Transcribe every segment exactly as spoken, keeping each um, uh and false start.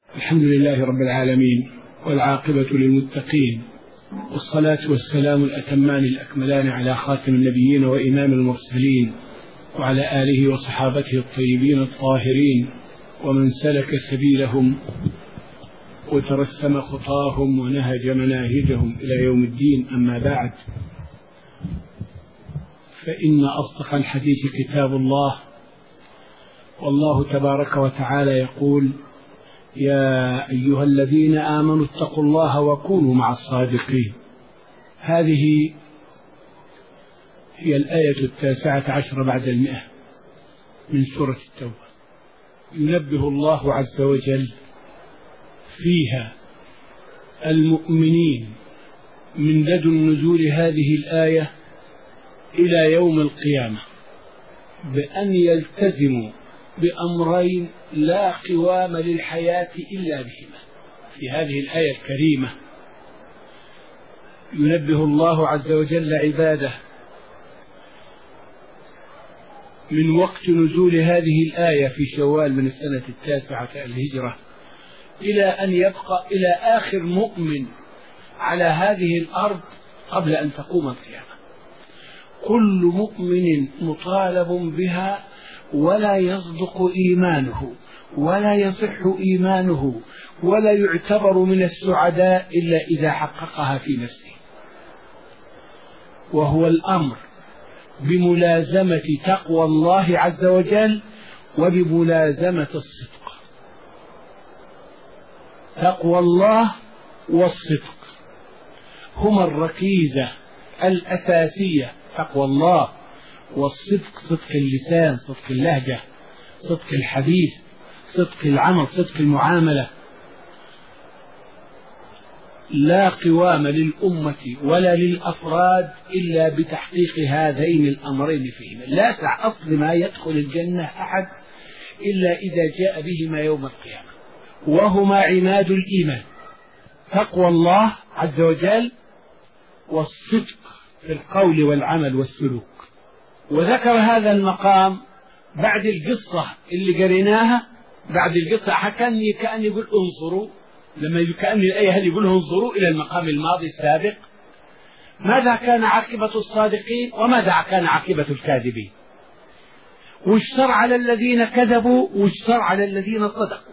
الحمد لله رب العالمين، والعاقبة للمتقين، والصلاة والسلام الأتمان الأكملان على خاتم النبيين وإمام المرسلين، وعلى آله وصحابته الطيبين الطاهرين، ومن سلك سبيلهم وترسم خطاهم ونهج مناهجهم إلى يوم الدين. أما بعد، فإن أصدق الحديث كتاب الله، والله تبارك وتعالى يقول: يا أيها الذين آمنوا اتقوا الله وكونوا مع الصادقين. هذه هي الآية التاسعة عشر بعد المئة من سورة التوبة. ينبه الله عز وجل فيها المؤمنين من لدن نزول هذه الآية إلى يوم القيامة بأن يلتزموا بأمرين لا قوام للحياة إلا بهما. في هذه الآية الكريمة ينبه الله عز وجل عباده من وقت نزول هذه الآية في شوال من السنة التاسعة الهجرة إلى أن يبقى إلى آخر مؤمن على هذه الأرض قبل أن تقوم القيامة. كل مؤمن مطالب بها، ولا يصدق إيمانه ولا يصح إيمانه ولا يعتبر من السعداء إلا إذا حققها في نفسه، وهو الأمر بملازمة تقوى الله عز وجل وبملازمة الصدق. تقوى الله والصدق هما الركيزة الأساسية. تقوى الله والصدق، صدق اللسان، صدق اللهجة، صدق الحديث، صدق العمل، صدق المعاملة. لا قوام للأمة ولا للأفراد إلا بتحقيق هذين الأمرين فيهما. لا سع أصل ما يدخل الجنة أحد إلا إذا جاء بهما يوم القيامة، وهما عماد الإيمان: تقوى الله عز وجل والصدق في القول والعمل والسلوك. وذكر هذا المقام بعد القصة اللي قريناها. بعد القصة كان كأن يقول انظروا، لما كأن الآية هل يقول انظروا إلى المقام الماضي السابق، ماذا كان عاقبة الصادقين وماذا كان عاقبة الكاذبين، وش صار على الذين كذبوا وش صار على الذين صدقوا.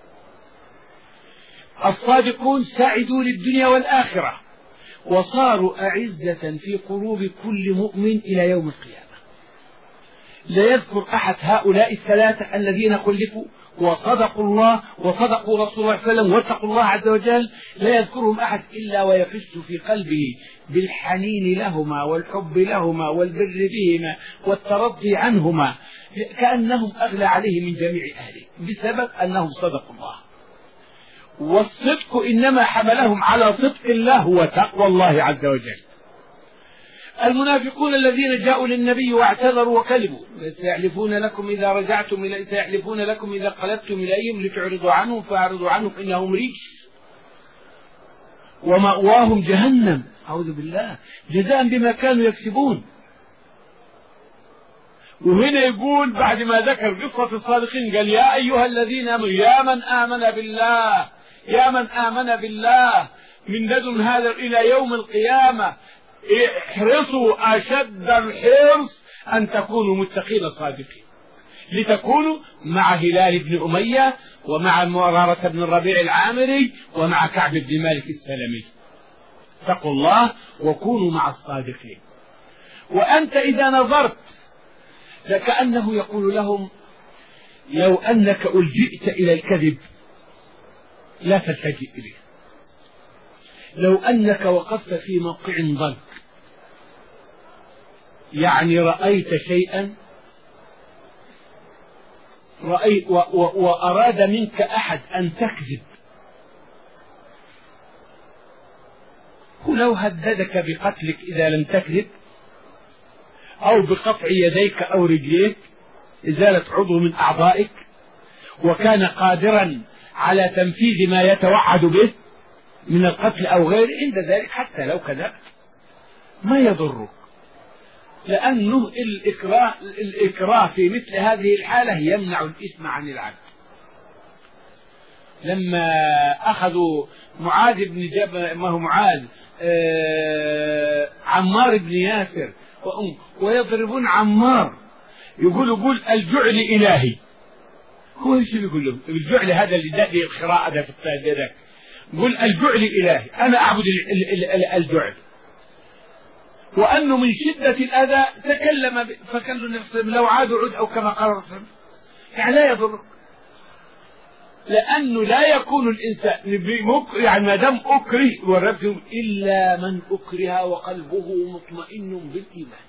الصادقون سعدوا للدنيا والآخرة، وصاروا أعزة في قلوب كل مؤمن إلى يوم القيامة. لا يذكر أحد هؤلاء الثلاثة الذين خلفوا وصدقوا الله وصدقوا رسول الله صلى الله عليه وسلم واتقوا الله عز وجل، لا يذكرهم أحد إلا ويحس في قلبه بالحنين لهما والحب لهما والبر بهما والترضي عنهما، كأنهم أغلى عليه من جميع أهله بسبب أنهم صدقوا الله. والصدق إنما حملهم على صدق الله وتقوى الله عز وجل. المنافقون الذين جاءوا للنبي واعتذروا وكذبوا: سيحلفون لكم إذا رجعتم إلى سيحلفون لكم إذا قلبتم إليهم لتعرضوا عنهم فأعرضوا عنهم إنهم رجس ومأواهم جهنم، أعوذ بالله، جزاء بما كانوا يكسبون. وهنا يقول بعد ما ذكر قصة الصادقين قال: يا أيها الذين آمنوا، يا من آمن بالله، يا من آمن بالله من لدن هذا إلى يوم القيامة، احرصوا أشد الحرص أن تكونوا متقين صادقين، لتكونوا مع هلال بن أمية ومع مرارة بن الربيع العامري ومع كعب بن مالك السلمي. اتقوا الله وكونوا مع الصادقين. وأنت إذا نظرت لكأنه يقول لهم: لو أنك ألجئت إلى الكذب لا تلتجئ إليه. لو أنك وقفت في موقع ضنك، يعني رأيت شيئا رأيت و و وأراد منك أحد أن تكذب، ولو هددك بقتلك إذا لم تكذب، أو بقطع يديك أو رجليك، إزالة عضو من أعضائك، وكان قادرا على تنفيذ ما يتوعد به من القتل أو غيره، عند ذلك حتى لو كذبت ما يضرك، لأنه الإكراه, الإكراه في مثل هذه الحالة يمنع الإثم عن العبد. لما أخذوا معاذ بن جبل، ما هو معاذ، آه عمار بن ياسر ويضربون عمار، يقول يقول الجعل إلهي. هو ايش بيقول لهم؟ الجعل هذا اللي دادي القراءة ده في التاجر، يقول الجعل إلهي، أنا أعبد الجعل. وأنه من شدة الأذى تكلم فكان له نفسه لو عاد عد، أو كما قال الرسول يعني لا يضر، لأنه لا يكون الإنسان يعني ما دام أكره والرب إلا من أكره وقلبه مطمئن بالإيمان.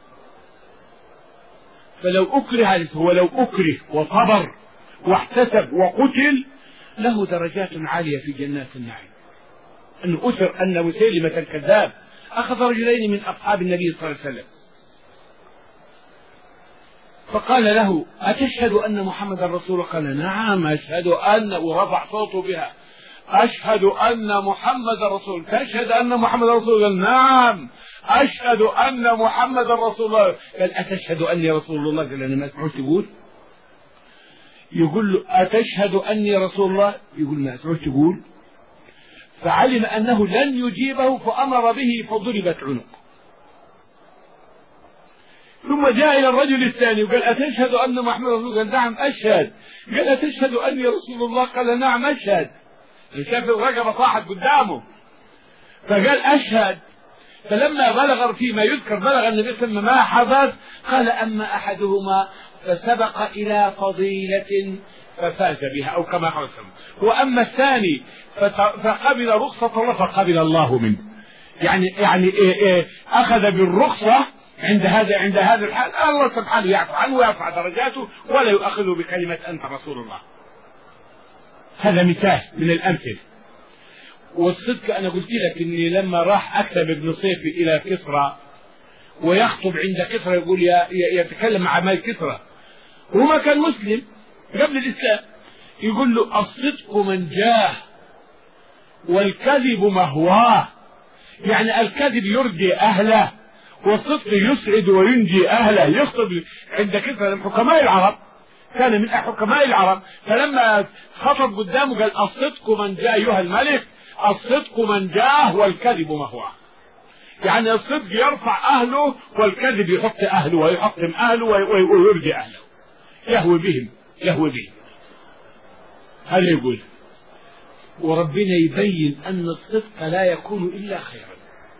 فلو أكره هو لو أكره وصبر واحتسب وقتل له درجات عالية في جنات النعيم. أن أثر أن مسيلمة الكذاب أخذ رجلين من أصحاب النبي صلى الله عليه وسلم فقال له أتشهد أن محمد رسول؟ قال نعم أشهد أن، ورفع صوته بها، أشهد أن محمد رسول. تشهد أن محمد رسول؟ قال نعم أشهد أن محمد رسول الله. قال أتشهد أني رسول الله؟ قال أنا ما أسمعوش يقول يقول له أتشهد أني رسول الله؟ يقول ما أسمعوش يقول. فعلم أنه لن يجيبه فأمر به فضربت عنق. ثم جاء إلى الرجل الثاني وقال أتشهد أن محمد رسول الله؟ قال نعم أشهد. قال أتشهد أني رسول الله؟ قال نعم أشهد. شاف الرقبة طاحت قدامه فقال أشهد. فلما بلغ فيما يذكر بلغ النبي صلى الله عليه وسلم ما حدث قال أما أحدهما فسبق إلى فضيلة ففاز بها، أو كما قال صلى الله عليه وسلم، وأما الثاني فقبل رخصة الله فقبل الله منه. يعني يعني إيه إيه أخذ بالرخصة عند هذا عند هذا الحال، الله سبحانه يعفو عنه ويرفع درجاته ولا يؤخذه بكلمة أنت رسول الله. هذا مثال من الأمثلة. والصدق أنا قلت لك إني لما راح أكتب ابن صيفي إلى كسرى ويخطب عند كسرى يقول يا يتكلم مع مال كسرى، وما كان مسلم قبل الإسلام، يقول له الصدق منجاه والكذب مهواه. يعني الكذب يرجي أهله والصدق يسعد وينجي أهله. يخطب عند كسرى من حكماء العرب، كان من حكماء العرب، فلما خطب قدامه قال الصدق منجاه أيها الملك، الصدق منجاه والكذب مهواه. يعني الصدق يرفع أهله والكذب يحط أهله ويحطم أهله ويرجي أهله، يهوي بهم يهوي بهم. هذا يقول. وربنا يبين أن الصدق لا يكون إلا خيرا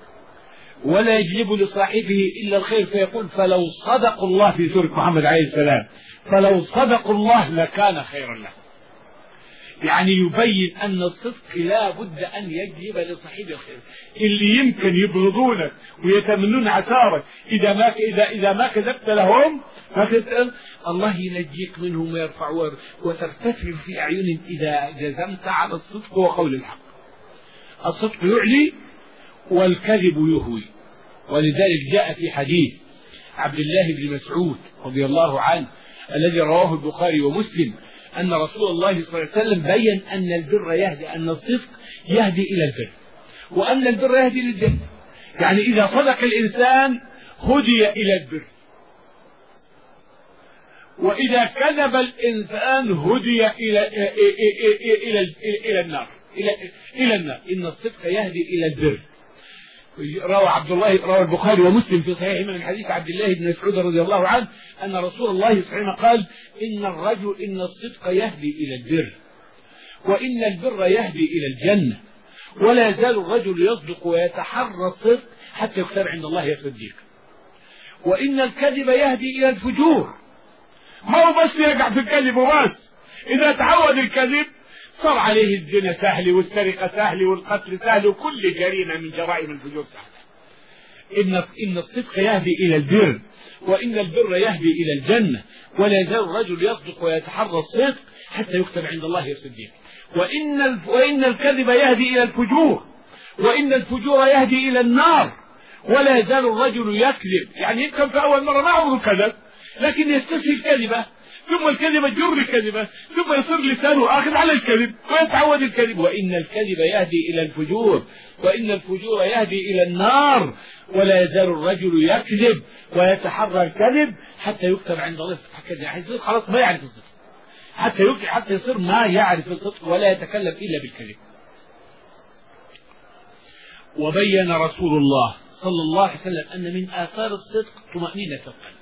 ولا يجلب لصاحبه إلا الخير، فيقول فلو صدقوا الله في سورة محمد عليه السلام، فلو صدقوا الله لكان خيرا له. يعني يبين أن الصدق لا بد أن يجلب لصاحبه الخير. اللي يمكن يبغضونك ويتمنون عثارك إذا ما إذا إذا ما كذبت لهم فتسأل الله ينجيك منهم ويرفع وترتفع في أعينهم إذا جزمت على الصدق وقول الحق. الصدق يعلي والكذب يهوي. ولذلك جاء في حديث عبد الله بن مسعود رضي الله عنه الذي رواه البخاري ومسلم أن رسول الله صلى الله عليه وسلم بين أن البر يهدي، أن الصدق يهدي إلى البر، وأن البر يهدي للجنة. يعني إذا صدق الإنسان هدي إلى البر، وإذا كذب الإنسان هدي إلى إلى إلى إلى النار إلى إلى النار. إن الصدق يهدي إلى البر. روى عبد الله روى البخاري ومسلم في صحيح من حديث عبد الله بن مسعود رضي الله عنه أن رسول الله صلى الله عليه وسلم قال إن الرجل إن الصدق يهدي إلى البر وإن البر يهدي إلى الجنة ولا يزال الرجل يصدق ويتحرى الصدق حتى يكتب عند الله صديق. وإن الكذب يهدي إلى الفجور. ما هو بس يقع في الكذب وبس، إذا تعود الكذب صار عليه الزنا سهل والسرقة سهل والقتل سهل وكل جريمة من جرائم الفجور سهلة. إن إن الصدق يهدي إلى البر وإن البر يهدي إلى الجنة ولا يزال الرجل يصدق ويتحرى الصدق حتى يكتب عند الله صديق. وإن وإن الكذب يهدي إلى الفجور وإن الفجور يهدي إلى النار ولا يزال الرجل يكذب. يعني يمكن في أول مرة ما عمره كذب لكن يستسهل كذبة، ثم الكذبة جر كذبة، ثم يصير لسانه آخذ على الكذب ويتعود الكذب. وإن الكذب يهدي إلى الفجور وإن الفجور يهدي إلى النار ولا يزال الرجل يكذب ويتحرى الكذب حتى يكتب عند الله كذب. خلاص ما يعرف الصدق، حتى يكذب، حتى يصير ما يعرف الصدق ولا يتكلم إلا بالكذب. وبين رسول الله صلى الله عليه وسلم أن من آثار الصدق طمأنينة القلب،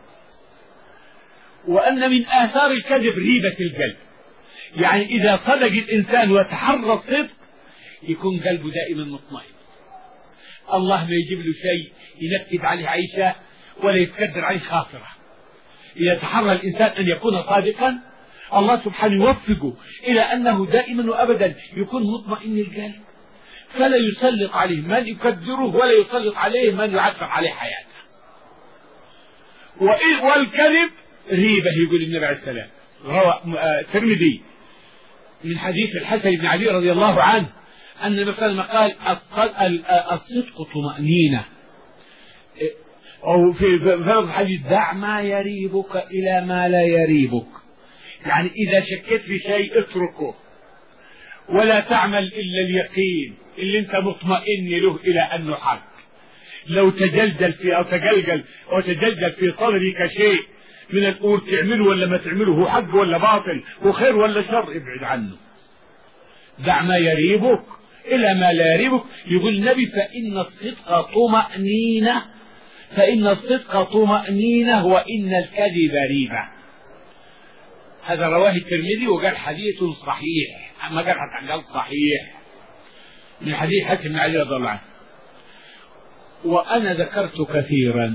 وأن من آثار الكذب ريبة القلب. يعني إذا صدق الإنسان وتحرى الصدق يكون قلبه دائما مطمئن، الله ما يجيب له شيء ينكد عليه عيشة ولا يتكدر عليه خاطرة. إذا تحرى الإنسان أن يكون صادقا الله سبحانه يوفقه إلى أنه دائما وأبدا يكون مطمئن القلب، فلا يسلط عليه من يكدره ولا يسلط عليه من يعثر عليه حياته. والكذب ريبة، يقول النبي عليه السلام، روى الترمذي من حديث الحسن بن علي رضي الله عنه أن النبي صلى الله عليه وسلم قال الصدق طمأنينة، أو في الحديث دع ما يريبك إلى ما لا يريبك. يعني إذا شكيت في شيء اتركه ولا تعمل إلا اليقين اللي انت مطمئن له إلى أنه حق. لو تجلجل في أو تجلجل أو تجلجل في صدرك شيء من الأمور تعمله ولا ما تعمله، هو حق ولا باطل، هو خير ولا شر، ابعد عنه. دع ما يريبك إلى ما لا يريبك. يقول النبي فإن الصدق طمأنينة، فإن الصدق طمأنينة وإن الكذب ريبة. هذا رواه الترمذي وقال حديث صحيح، ما قال حتى قال صحيح من حديث حسن بن علي رضي الله عنه. وأنا ذكرت كثيرا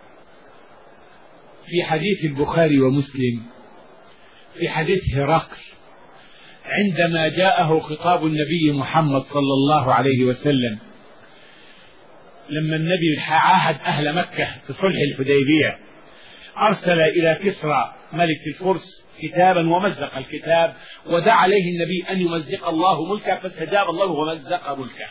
في حديث البخاري ومسلم في حديث هرقل عندما جاءه خطاب النبي محمد صلى الله عليه وسلم لما النبي عاهد أهل مكة في صلح الحديبية، أرسل إلى كسرى ملك الفرس كتابا ومزق الكتاب ودعا عليه النبي أن يمزق الله ملكه، فاستجاب الله ومزق ملكه.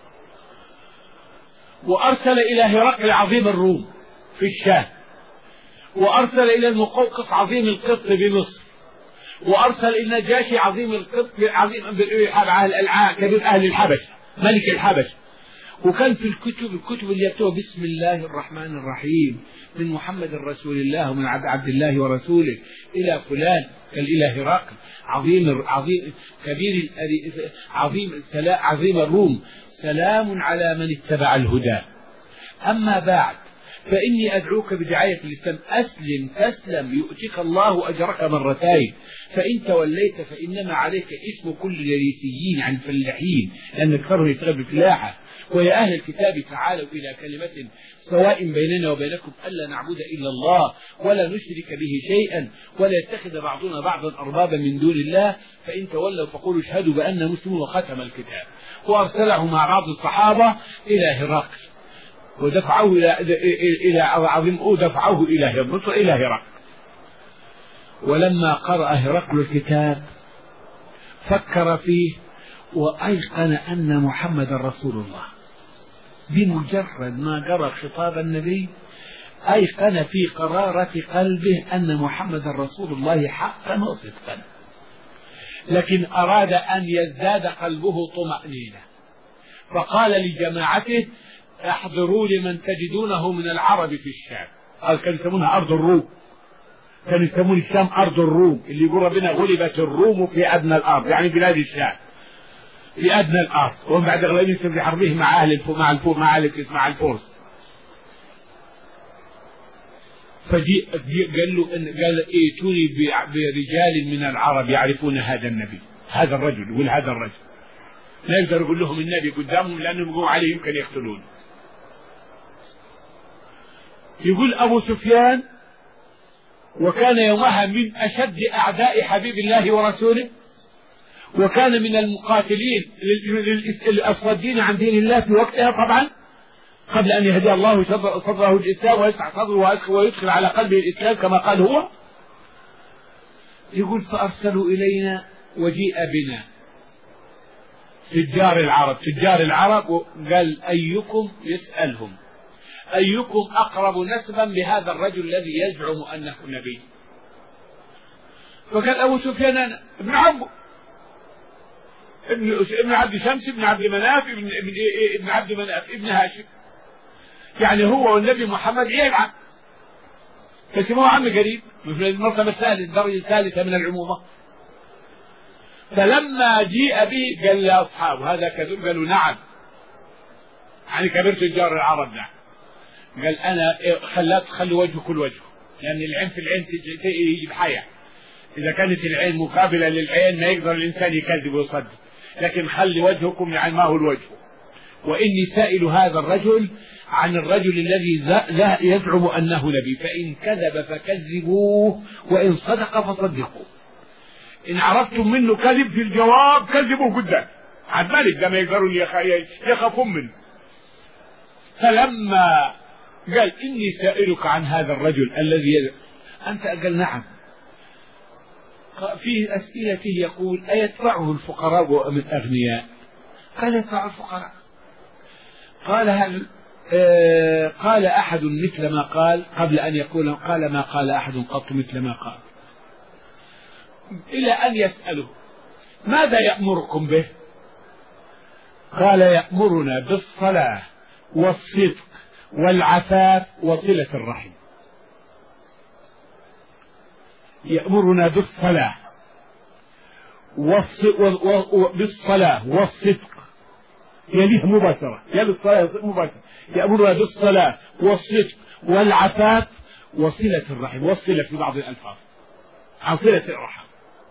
وأرسل إلى هرقل عظيم الروم في الشام، وأرسل إلى المقوقس عظيم القبط بمصر، وأرسل إلى النجاشي عظيم القبط عظيم كبير أهل الحبشة ملك الحبشة. وكان في الكتب الكتب اللي يكتبها بسم الله الرحمن الرحيم من محمد رسول الله ومن عبد الله ورسوله إلى فلان قال إلى هرقل عظيم عظيم كبير عظيم عظيم الروم، سلام على من اتبع الهدى. أما بعد فإني أدعوك بدعاية الإسلام، أسلم تسلم يؤتيك الله أجرك مرتين، فإن توليت فإنما عليك اسم كل اليريسيين عن الفلاحين لأن أكثرهم يتغلب الفلاحة. ويا أهل الكتاب تعالوا إلى كلمة سواء بيننا وبينكم ألا نعبد إلا الله ولا نشرك به شيئا ولا يتخذ بعضنا بعضا أربابا من دون الله، فإن تولوا فقولوا اشهدوا بأننا مسلمون، وختم الكتاب. وأرسله مع بعض الصحابة إلى هرقل ودفعوه إلى إلى عظيم ودفعوه إلى مصر إلى هرقل. ولما قرأ هرقل الكتاب فكر فيه وأيقن أن محمد رسول الله. بمجرد ما قرأ خطاب النبي أيقن في قرارة قلبه أن محمد رسول الله حقا وصدقا، لكن أراد أن يزداد قلبه طمأنينة، فقال لجماعته احضروا لمن تجدونه من العرب في الشام. قال كانوا يسمونها أرض الروم، كانوا يسمون الشام أرض الروم، اللي يقول ربنا غلبت الروم في أدنى الأرض، يعني بلاد الشام في أدنى الأرض، ومن بعد غلبهم في حربه مع أهل الفو مع الفو مع مع الفرس. فجيء قال له إن قال ائتوني برجال من العرب يعرفون هذا النبي، هذا الرجل يقول هذا الرجل، لا يقدر يقول لهم النبي قدامهم لأنهم يقولوا عليه يمكن يقتلون. يقول أبو سفيان وكان يومها من أشد أعداء حبيب الله ورسوله، وكان من المقاتلين الصادين عن دين الله في وقتها طبعا قبل أن يهدي الله صدره الإسلام ويسع صدره ويدخل على قلبه الإسلام كما قال هو. يقول فأرسلوا إلينا وجيء بنا تجار العرب تجار العرب وقال أيكم يسألهم أيكم أقرب نسبا بهذا الرجل الذي يزعم أنه نبي؟ فقال أبو سفيان أنا ابن عمه ابن ابن عبد شمس ابن عبد مناف ابن ابن, ابن عبد مناف ابن هاشم، يعني هو والنبي محمد عيب عم. فسموه عم قريب مثل المرتبة الثالثة الدرجة الثالثة من العمومة. فلما جيء به قال لأصحاب هذا كذب؟ قالوا نعم، يعني كبير تجار العرب. نعم. قال أنا خلاك خلوا وجهه كل وجهه، لأن يعني العين في العين يجي بحياة. إذا كانت العين مقابلة للعين ما يقدر الإنسان يكذب ويصدق، لكن خلي وجهكم يعني ما هو الوجه. وإني سائل هذا الرجل عن الرجل الذي لا يزعم أنه نبي، فإن كذب فكذبوه وإن صدق فصدقوه. إن عرفتم منه كذب في الجواب كذبوه قدام عن مالك كما يقدرون يخافون منه. فلما قال إني سائلك عن هذا الرجل الذي يزعم أنت، قال نعم. في أسئلته يقول أيتبعه الفقراء من أغنياء؟ قال يتبع الفقراء. قال هل آه قال أحد مثل ما قال قبل أن يقول؟ قال ما قال أحد قط مثل ما قال. إلى أن يسأله ماذا يأمركم به؟ قال يأمرنا بالصلاة والصدق والعفاف وصلة الرحم. يأمرنا بالصلاة بالصلاة والصدق يليه مباشرة، يلي الصلاة مباشرة. يأمرنا بالصلاة والصدق والعفاف وصلة الرحم، والصلة في بعض الألفاظ عن صلة الرحم.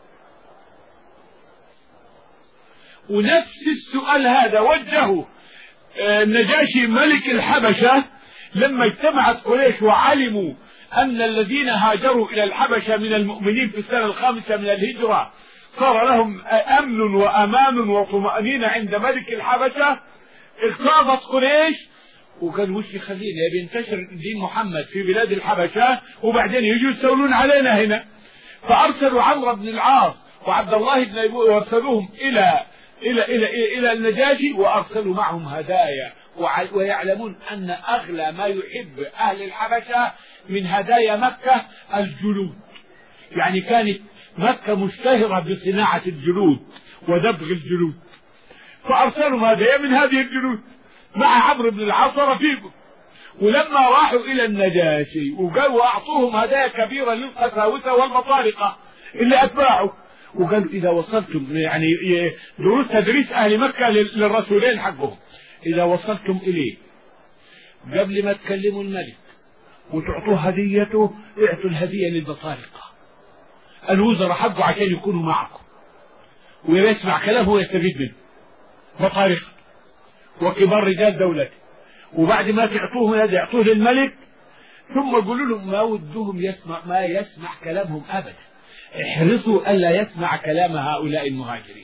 ونفس السؤال هذا وجهه النجاشي ملك الحبشة لما اجتمعت قريش وعلموا أن الذين هاجروا إلى الحبشة من المؤمنين في السنة الخامسة من الهجرة صار لهم أمن وأمان وطمأنينة عند ملك الحبشة. اغتاظت قريش وقال وش يخلينا يبي ينتشر دين محمد في بلاد الحبشة وبعدين يجوا يستولون علينا هنا. فأرسلوا عمرو بن العاص وعبد الله بن أبي وارسلوهم إلى إلى إلى إلى, إلى النجاشي، وأرسلوا معهم هدايا، ويعلمون أن أغلى ما يحب أهل الحبشة من هدايا مكة الجلود. يعني كانت مكة مشتهرة بصناعة الجلود ودبغ الجلود، فأرسلوا هدايا من هذه الجلود مع عمرو بن العاص رفيقه. ولما راحوا إلى النجاشي وقالوا أعطوهم هدايا كبيرة للقساوسة والمطارقة اللي أتباعوا، وقالوا إذا وصلتم يعني دروس تدريس أهل مكة للرسولين حقهم، إذا وصلتم إليه قبل ما تكلموا الملك وتعطوه هديته اعطوا الهدية للبطارقة الوزراء حقه عشان يكونوا معكم ويسمع كلامه ويستفيد منه، بطارقة وكبار رجال دولته. وبعد ما تعطوه هذا يعطوه للملك، ثم قولوا لهم ما ودهم يسمع ما يسمع كلامهم أبدا، احرصوا ألا يسمع كلام هؤلاء المهاجرين،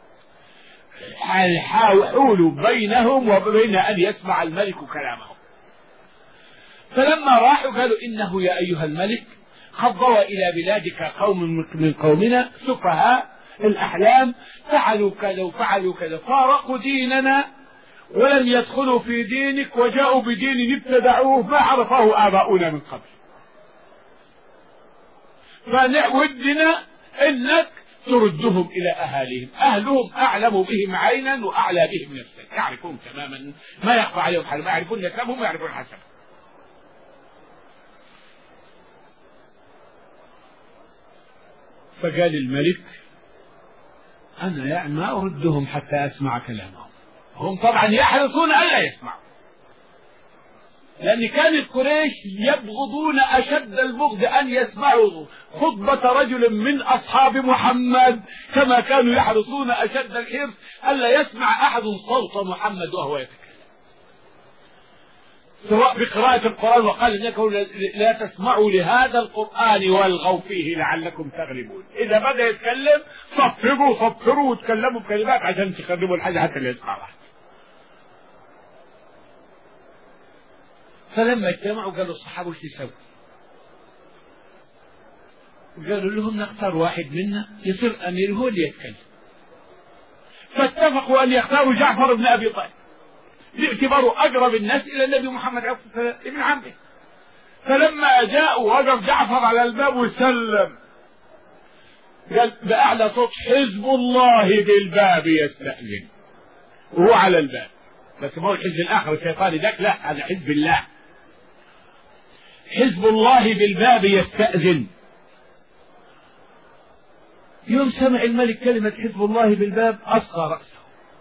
حاولوا بينهم وبين أن يسمع الملك كلامهم. فلما راحوا قالوا إنه يا أيها الملك قد ضوى إلى بلادك قوم من قومنا سفهاء الأحلام فعلوا كذا وفعلوا كذا، فارقوا ديننا ولم يدخلوا في دينك وجاءوا بدين ابتدعوه ما عرفه آباؤنا من قبل، فنودنا إنك تردهم إلى أهاليهم، أهلهم أعلم بهم عينا وأعلى بهم نفسا، يعرفون تماما ما يخفى عليهم حال، ما يعرفون نسبهم ويعرفون حسبهم. فقال الملك أنا يعني ما أردهم حتى أسمع كلامهم. هم طبعا يحرصون ألا يسمعوا، لأن كانت قريش يبغضون أشد البغض أن يسمعوا خطبة رجل من أصحاب محمد، كما كانوا يحرصون أشد الحرص ألا يسمع أحد صوت محمد وهو يتكلم، سواء بقراءة القرآن وقال إنكم لا تسمعوا لهذا القرآن والغوا فيه لعلكم تغلبون. إذا بدأ يتكلم صفروا صفروا وتكلموا بكلمات عشان تخربوا الحاجة حتى اللي يسمعها. فلما اجتمعوا قالوا الصحابة وش تسوي؟ قالوا لهم نختار واحد منا يصير أمير هو اللي يتكلم. فاتفقوا أن يختاروا جعفر بن أبي طالب باعتباره أقرب الناس إلى النبي محمد عليه الصلاة والسلام ابن عمه. فلما جاءوا وقف جعفر على الباب وسلم، قال بأعلى صوت حزب الله بالباب يستأذن، وهو على الباب، بس ما هو الحزب الآخر الشيطاني ذاك، لا هذا حزب الله. حزب الله بالباب يستأذن. يوم سمع الملك كلمة حزب الله بالباب أصغى رأسه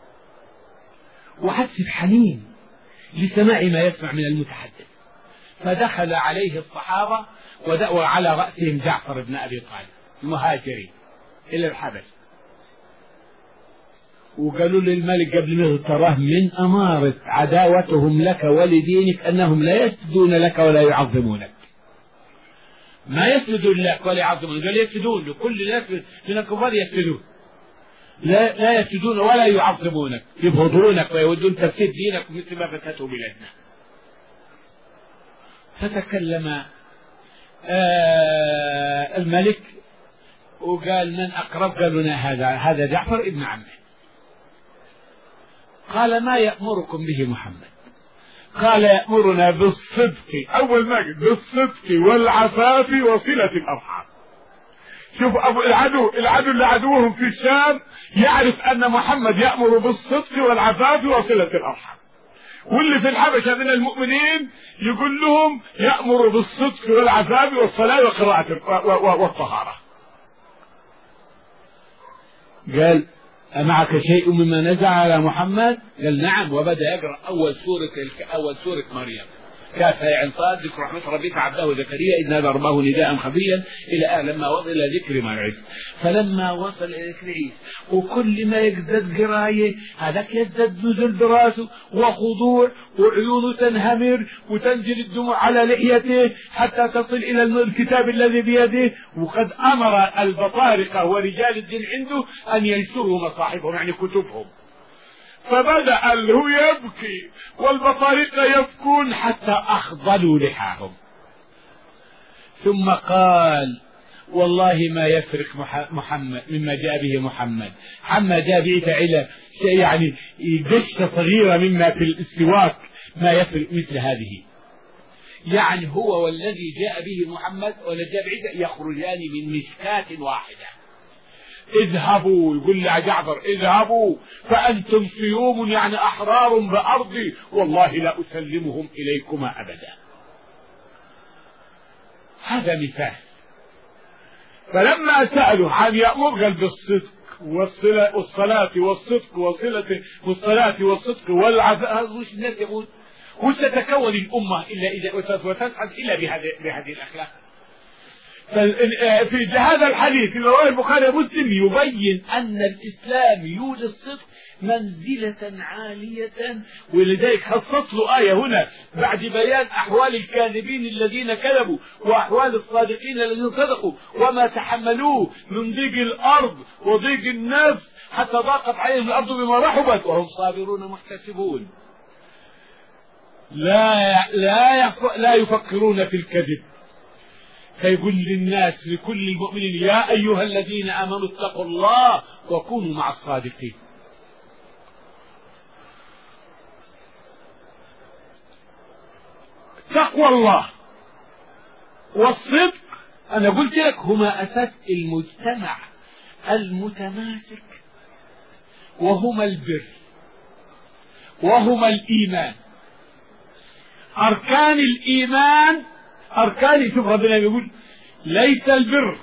وحس بحنين لسماع ما يسمع من المتحدث، فدخل عليه الصحابة ودأوا على رأسهم جعفر بن أبي طالب المهاجرين إلى الحبش، وقالوا للملك قبل ما تراه من أمارة عداوتهم لك ولدينك أنهم لا يسجدون لك ولا يعظمونك. ما يسجدون لك ولا يعظمونك، قال يسجدون لكل الناس من الكفار يسجدون، لا لا يسجدون ولا يعظمونك، يبغضونك ويودون تفسيد دينك مثل ما فتته بلادنا. فتكلم آه الملك وقال من أقرب؟ قالوا لنا هذا هذا جعفر ابن عمه. قال ما يأمركم به محمد؟ قال يأمرنا بالصدق، أول ما بالصدق والعفاف وصلة الأرحام. شوف أبو العدو العدو اللي عدوهم في الشام يعرف أن محمد يأمر بالصدق والعفاف وصلة الأرحام، واللي في الحبشة من المؤمنين يقول لهم يأمر بالصدق والعفاف والصلاة وقراءة والطهارة. قال أمعك شيء مما نزع على محمد؟ قال نعم، وبدأ يقرأ أول سورة أول سورة مريم، كاف يا عين صاد ذكر رحمة ربك عبده زكريا إذ نادى ربه نداء خفيا إلى آه لما وصل إلى ذكر مرعيس. فلما وصل إلى ذكر عيسى وكل ما يزداد قراية هذاك يزداد نزل براسه وخضوع وعيونه تنهمر وتنزل الدموع على لحيته حتى تصل إلى الكتاب الذي بيده. وقد أمر البطارقة ورجال الدين عنده أن ينشروا مصاحفهم يعني كتبهم. فبدأ هو يبكي والبطارقة يبكون حتى أخضلوا لحاهم، ثم قال والله ما يفرق محمد مما جاء به محمد عما جاء به تعالى شيء يعني قشة صغيرة مما في السواك، ما يفرق مثل هذه. يعني هو والذي جاء به محمد والذي جاء بعيسى يخرجان من مشكاة واحدة. اذهبوا، يقول لجعفر اذهبوا فأنتم سيوم يعني أحرار بأرضي والله لا أسلمهم إليكما أبدا. هذا مثال. فلما سألوا عن يأمر قال بالصدق والصلاة والصدق والصلة والصلاة والصدق والعفاف. وش الناس يقول وستتكون الأمة إلا إذا وتسعد إلا بهذه الأخلاق. في هذا الحديث في رواه البخاري ومسلم يبين أن الإسلام يولي الصدق منزلة عالية، ولذلك خصص له آية هنا بعد بيان أحوال الكاذبين الذين كذبوا وأحوال الصادقين الذين صدقوا وما تحملوه من ضيق الأرض وضيق النفس حتى ضاقت عليهم الأرض بما رحبت وهم صابرون محتسبون لا لا لا يفكرون في الكذب. فيقول للناس لكل المؤمنين يا أيها الذين آمنوا اتقوا الله وكونوا مع الصادقين. تقوى الله والصدق أنا قلت لك هما أساس المجتمع المتماسك، وهما البر وهما الإيمان. أركان الإيمان أركان، شوف ربنا يقول ليس البر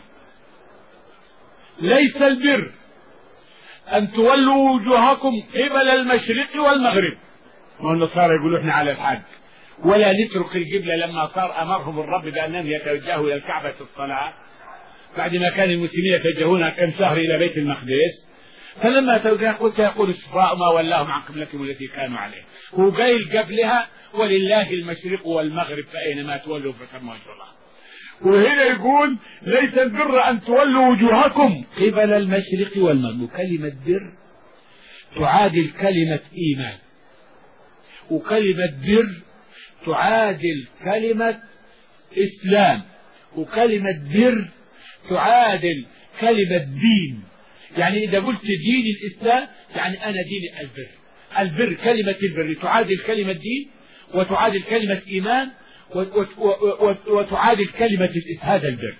ليس البر أن تولوا وجوهكم قبل المشرق والمغرب، والنصارى يقولوا احنا على الحج، ولا نترك القبلة لما صار أمرهم الرب بأنهم يتوجهوا إلى الكعبة في الصلاة بعد ما كان المسلمين يتوجهون كم شهر إلى بيت المقدس. فلما توجهوا سيقول السفراء ما ولاهم عن قبلتهم التي كانوا عليه. هو قايل قبلها ولله المشرق والمغرب فأينما تولوا فثم وجه الله. وهنا يقول ليس البر أن تولوا وجوهكم قبل المشرق والمغرب. كلمة بر تعادل كلمة إيمان، وكلمة بر تعادل كلمة إسلام، وكلمة بر تعادل كلمة دين. يعني إذا قلت دين الإسلام يعني أنا دين البر. البر كلمة البر تعادل كلمة دين وتعادل كلمة إيمان وتعادل كلمة هذا البر.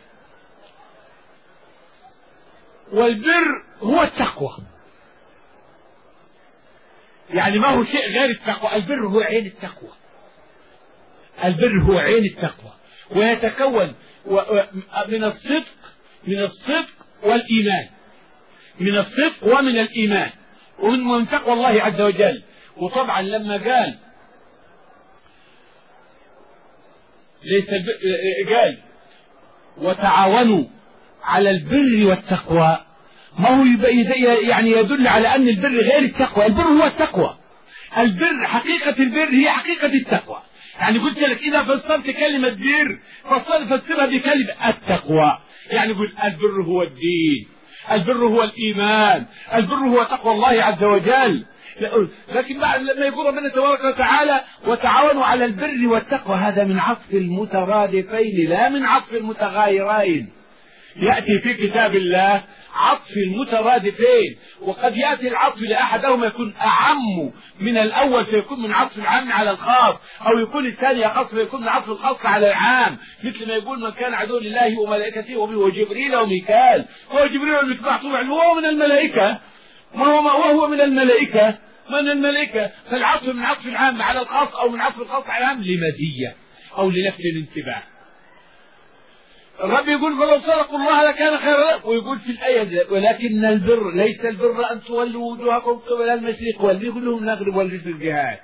والبر هو التقوى، يعني ما هو شيء غير التقوى. البر هو عين التقوى، البر هو عين التقوى. ويتكون من الصدق من الصدق والإيمان، من الصدق ومن الإيمان ومن تقوى الله عز وجل. وطبعا لما قال ليس قال وتعاونوا على البر والتقوى، ما هو يعني يدل على أن البر غير التقوى. البر هو التقوى، البر حقيقة البر هي حقيقة التقوى. يعني قلت لك إذا فسرت كلمة بر فسرها بكلمة التقوى، يعني قلت البر هو الدين، البر هو الإيمان، البر هو تقوى الله عز وجل. لكن لما يقول ربنا تبارك وتعالى وتعاونوا على البر والتقوى، هذا من عطف المترادفين لا من عطف المتغايرين. يأتي في كتاب الله عطف المترادفين، وقد يأتي العطف لأحدهما يكون أعم من الأول فيكون من عطف العام على الخاص، أو يكون الثاني أخص فيكون من عطف الخاص على العام، مثل ما يقول من كان عدو لله وملائكته وجبريل وميكال. هو جبريل وميكال معطوف هو من الملائكة، ما هو وهو من الملائكة من الملائكة فالعطف من عطف العام على الخاص أو من عطف الخاص على العام لمزية أو للفت الانتباه. الرب يقول فلو صدقوا الله لكان خيرا لكم، ويقول في الآية ولكن البر ليس البر أن تولوا وجوهكم قبل المشرق واللي يقول لهم نغرب واللي في الجهاد،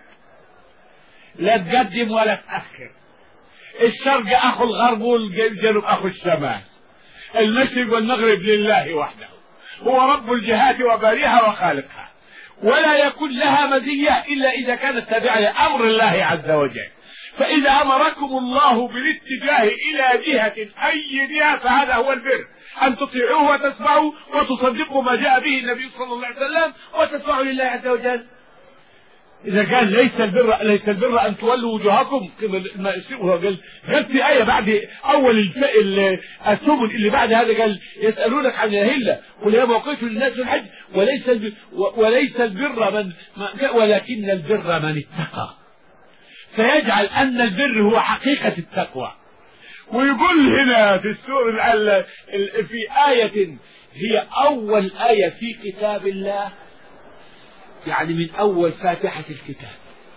لا تقدم ولا تأخر. الشرق أخو الغرب والجنوب أخو الشمال، المشرق والمغرب لله وحده، هو رب الجهات وباريها وخالقها، ولا يكون لها مزية إلا إذا كانت تابعة لأمر الله عز وجل. فإذا أمركم الله بالاتجاه إلى جهة أي جهة فهذا هو البر، أن تطيعوه وتسمعوا وتصدقوا ما جاء به النبي صلى الله عليه وسلم وتسمعوا لله عز وجل. إذا قال ليس البر ليس البر أن تولوا وجوهكم قبل المشرق، قال قال في آية بعد أول السبل اللي بعد هذا قال يسألونك عن الأهلة قل هي مواقيت للناس في الحج وليس البر وليس البر من ولكن البر من اتقى، فيجعل أن البر هو حقيقة التقوى. ويقول هنا في السورة في آية هي أول آية في كتاب الله، يعني من أول فاتحة الكتاب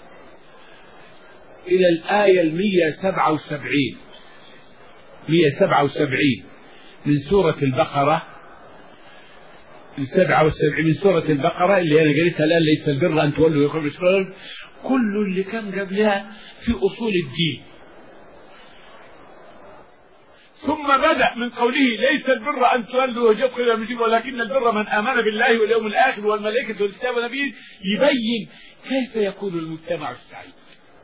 إلى الآية المية سبعة وسبعين مية سبعة وسبعين من سورة البقرة، من سبعة وسبعين من سورة البقرة اللي أنا قريتها الآن ليس البر أن تولوا وجوهكم قبل، كل اللي كان قبلها في أصول الدين. ثم بدأ من قوله ليس البر أن تولوا وجهكم إلى المشرق ولكن البر من آمن بالله واليوم الآخر والملائكة والكتاب والنبيين، يبين كيف يكون المجتمع السعيد.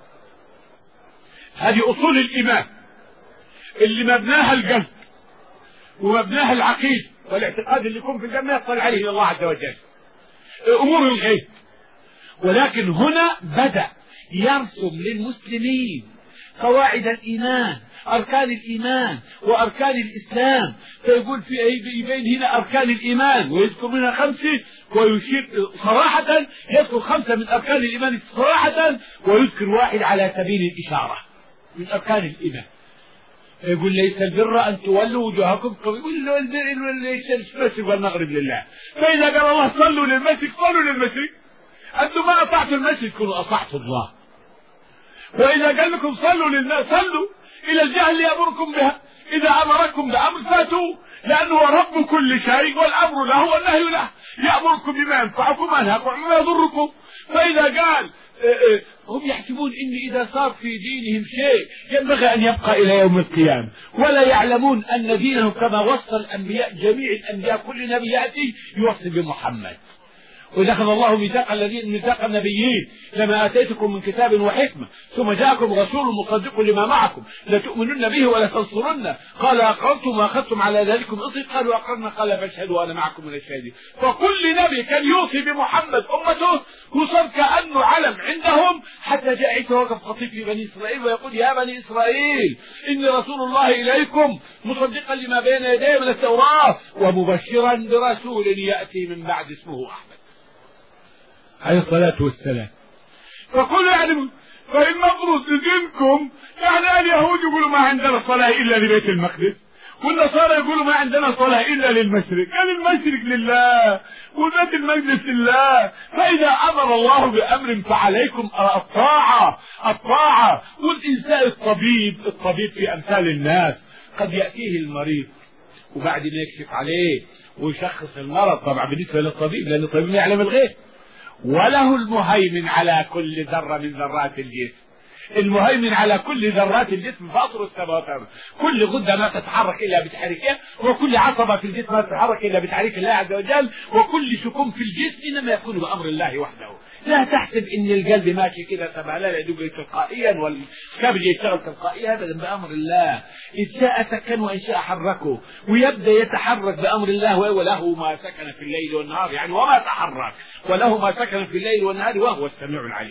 هذه أصول الإيمان اللي مبناها القلب ومبناها العقيد والاعتقاد اللي يكون في الجنة يطلع عليه الله عز وجل أمور الغيب. ولكن هنا بدأ يرسم للمسلمين قواعد الإيمان، أركان الإيمان وأركان الإسلام، فيقول في يبين هنا أركان الإيمان ويذكر منها خمسة، ويشير صراحة يذكر خمسة من أركان الإيمان صراحة ويذكر واحد على سبيل الإشارة من أركان الإيمان. يقول ليس البر أن تولوا وجوهكم يقول له المشرق والمغرب لله، فإذا قال الله صلوا للمشرق صلوا للمشرق، أنتم ما أطعتوا المشرق كنوا أطعتوا الله. وإذا قال لكم صلوا لله صلوا إلى الجهة اللي يأمركم بها، إذا أمركم بأمر فاتوا، لأنه هو رب كل شيء والأمر له والنهي له، يأمركم بما ينفعكم وينهاكم عما يضركم. فإذا قال هم يحسبون إن إذا صار في دينهم شيء ينبغي أن يبقى إلى يوم القيامة، ولا يعلمون أن دينهم كما وصى الأنبياء جميع الأنبياء كل نبي يأتي يوصي بمحمد. وإذا أخذ الله ميثاق الذين ميثاق النبيين لما آتيتكم من كتاب وحكمة ثم جاءكم رسول مصدق لما معكم لتؤمنن به ولا تنصرنه قال أقررتم وأخذتم على ذلكم إصري قالوا أقررنا قال فاشهدوا وأنا معكم من الشاهدين. فكل نبي كان يوصي بمحمد أمته وصار كأنه علم عندهم، حتى جاء عيسى وقف خطيب في بني إسرائيل ويقول يا بني إسرائيل إني رسول الله إليكم مصدقا لما بين يديه من التوراة ومبشرا برسول يأتي من بعد اسمه أحمد عليه الصلاة والسلام. فقولوا يعني فإن مفروض دينكم يعني اليهود يقولوا ما عندنا صلاة إلا لبيت المقدس، والنصارى يقولوا ما عندنا صلاة إلا للمشرق، قال المشرق لله وبيت المقدس لله. فإذا أمر الله بأمر فعليكم الطاعة الطاعة. والإنسان الطبيب الطبيب في أمثال الناس قد يأتيه المريض وبعد ما يكشف عليه ويشخص المرض، طبعا بالنسبة للطبيب لأن الطبيب يعلم الغيب، وله المهيمن على كل ذرة من ذرات الجسم، المهيمن على كل ذرات الجسم فاطر السماوات والارض، كل غده ما تتحرك الا بتحريكها، وكل عصبه في الجسم ما تتحرك الا بتحريك الله عز وجل، وكل شكون في الجسم انما يكون بامر الله وحده. لا تحسب ان القلب ماشي كده سبحانه لا يدق تلقائيا والكبد يشتغل تلقائيا، ابدا بامر الله. ان شاء سكن وان شاء حركه، ويبدا يتحرك بامر الله، وله ما سكن في الليل والنهار، يعني وما تحرك وله ما سكن في الليل والنهار وهو السميع العليم.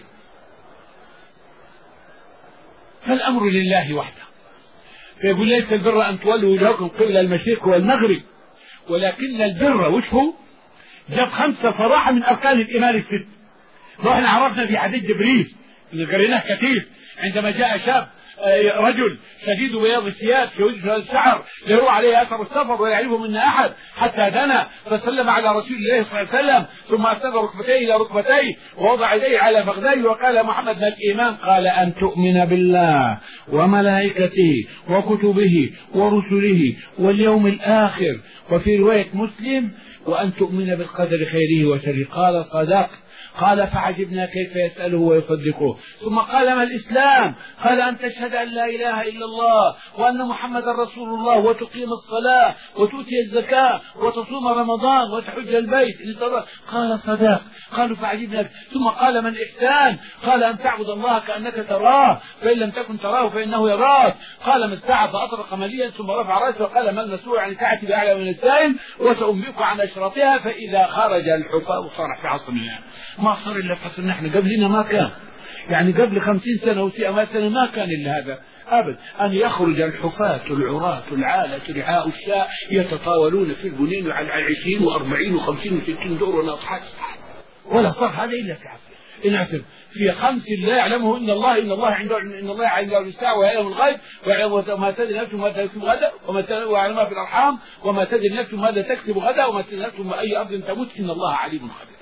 فالأمر لله وحده. فيقول ليس البر أن تولوا وجوهكم قبل المشرق والمغرب، ولكن البر وش هو؟ جاب خمسة صراحة من أركان الإيمان الست. وإحنا عرفنا في حديث جبريل اللي قريناه كثير عندما جاء شاب رجل شديد بياض الثياب شديد الشعر يروى عليه اثر السفر ولا يعرفه منا احد حتى دنا فسلم على رسول الله صلى الله عليه وسلم، ثم اسند ركبتيه الى ركبتيه ووضع يديه على فخذيه وقال محمد ما الايمان؟ قال ان تؤمن بالله وملائكته وكتبه ورسله واليوم الاخر، وفي روايه مسلم وان تؤمن بالقدر خيره وشره. قال صدقت. قال فعجبنا كيف يسأله ويصدقه. ثم قال ما الإسلام؟ قال أن تشهد أن لا إله إلا الله وأن محمد رسول الله وتقيم الصلاة وتؤتي الزكاة وتصوم رمضان وتحج البيت. قال صدق. قالوا فعجبنا. ثم قال ما الإحسان؟ قال أن تعبد الله كأنك تراه فإن لم تكن تراه فإنه يراك. قال ما الساعة؟ فأطرق مليا ثم رفع رأسه وقال ما المسؤول عن الساعة بأعلم من السائل وسأنبئك عن أشرطها فإذا خرج الحفاة صرح في عصرنا. ما صار إلا في عصرنا احنا، قبلنا ما كان، يعني قبل خمسين سنة وستين سنة ما كان إلا هذا أبدا، أن يخرج الحفاة العراة العالة رعاء الشاء يتطاولون في البنين على عشرين وأربعين وخمسين وستين دور وناطحات، ولا صار هذا إلا في عصر. إن عصر في خمس لا يعلمه إن الله إن الله عنده إن الله عنده الساعة ويعلم الغيب ويعلم ما تدري نفس ماذا تكسب غدا ويعلم ما في الأرحام وما تدري نفس ماذا تكسب غدا وما تدري نفس أي أرض تموت إن الله عليم خبير.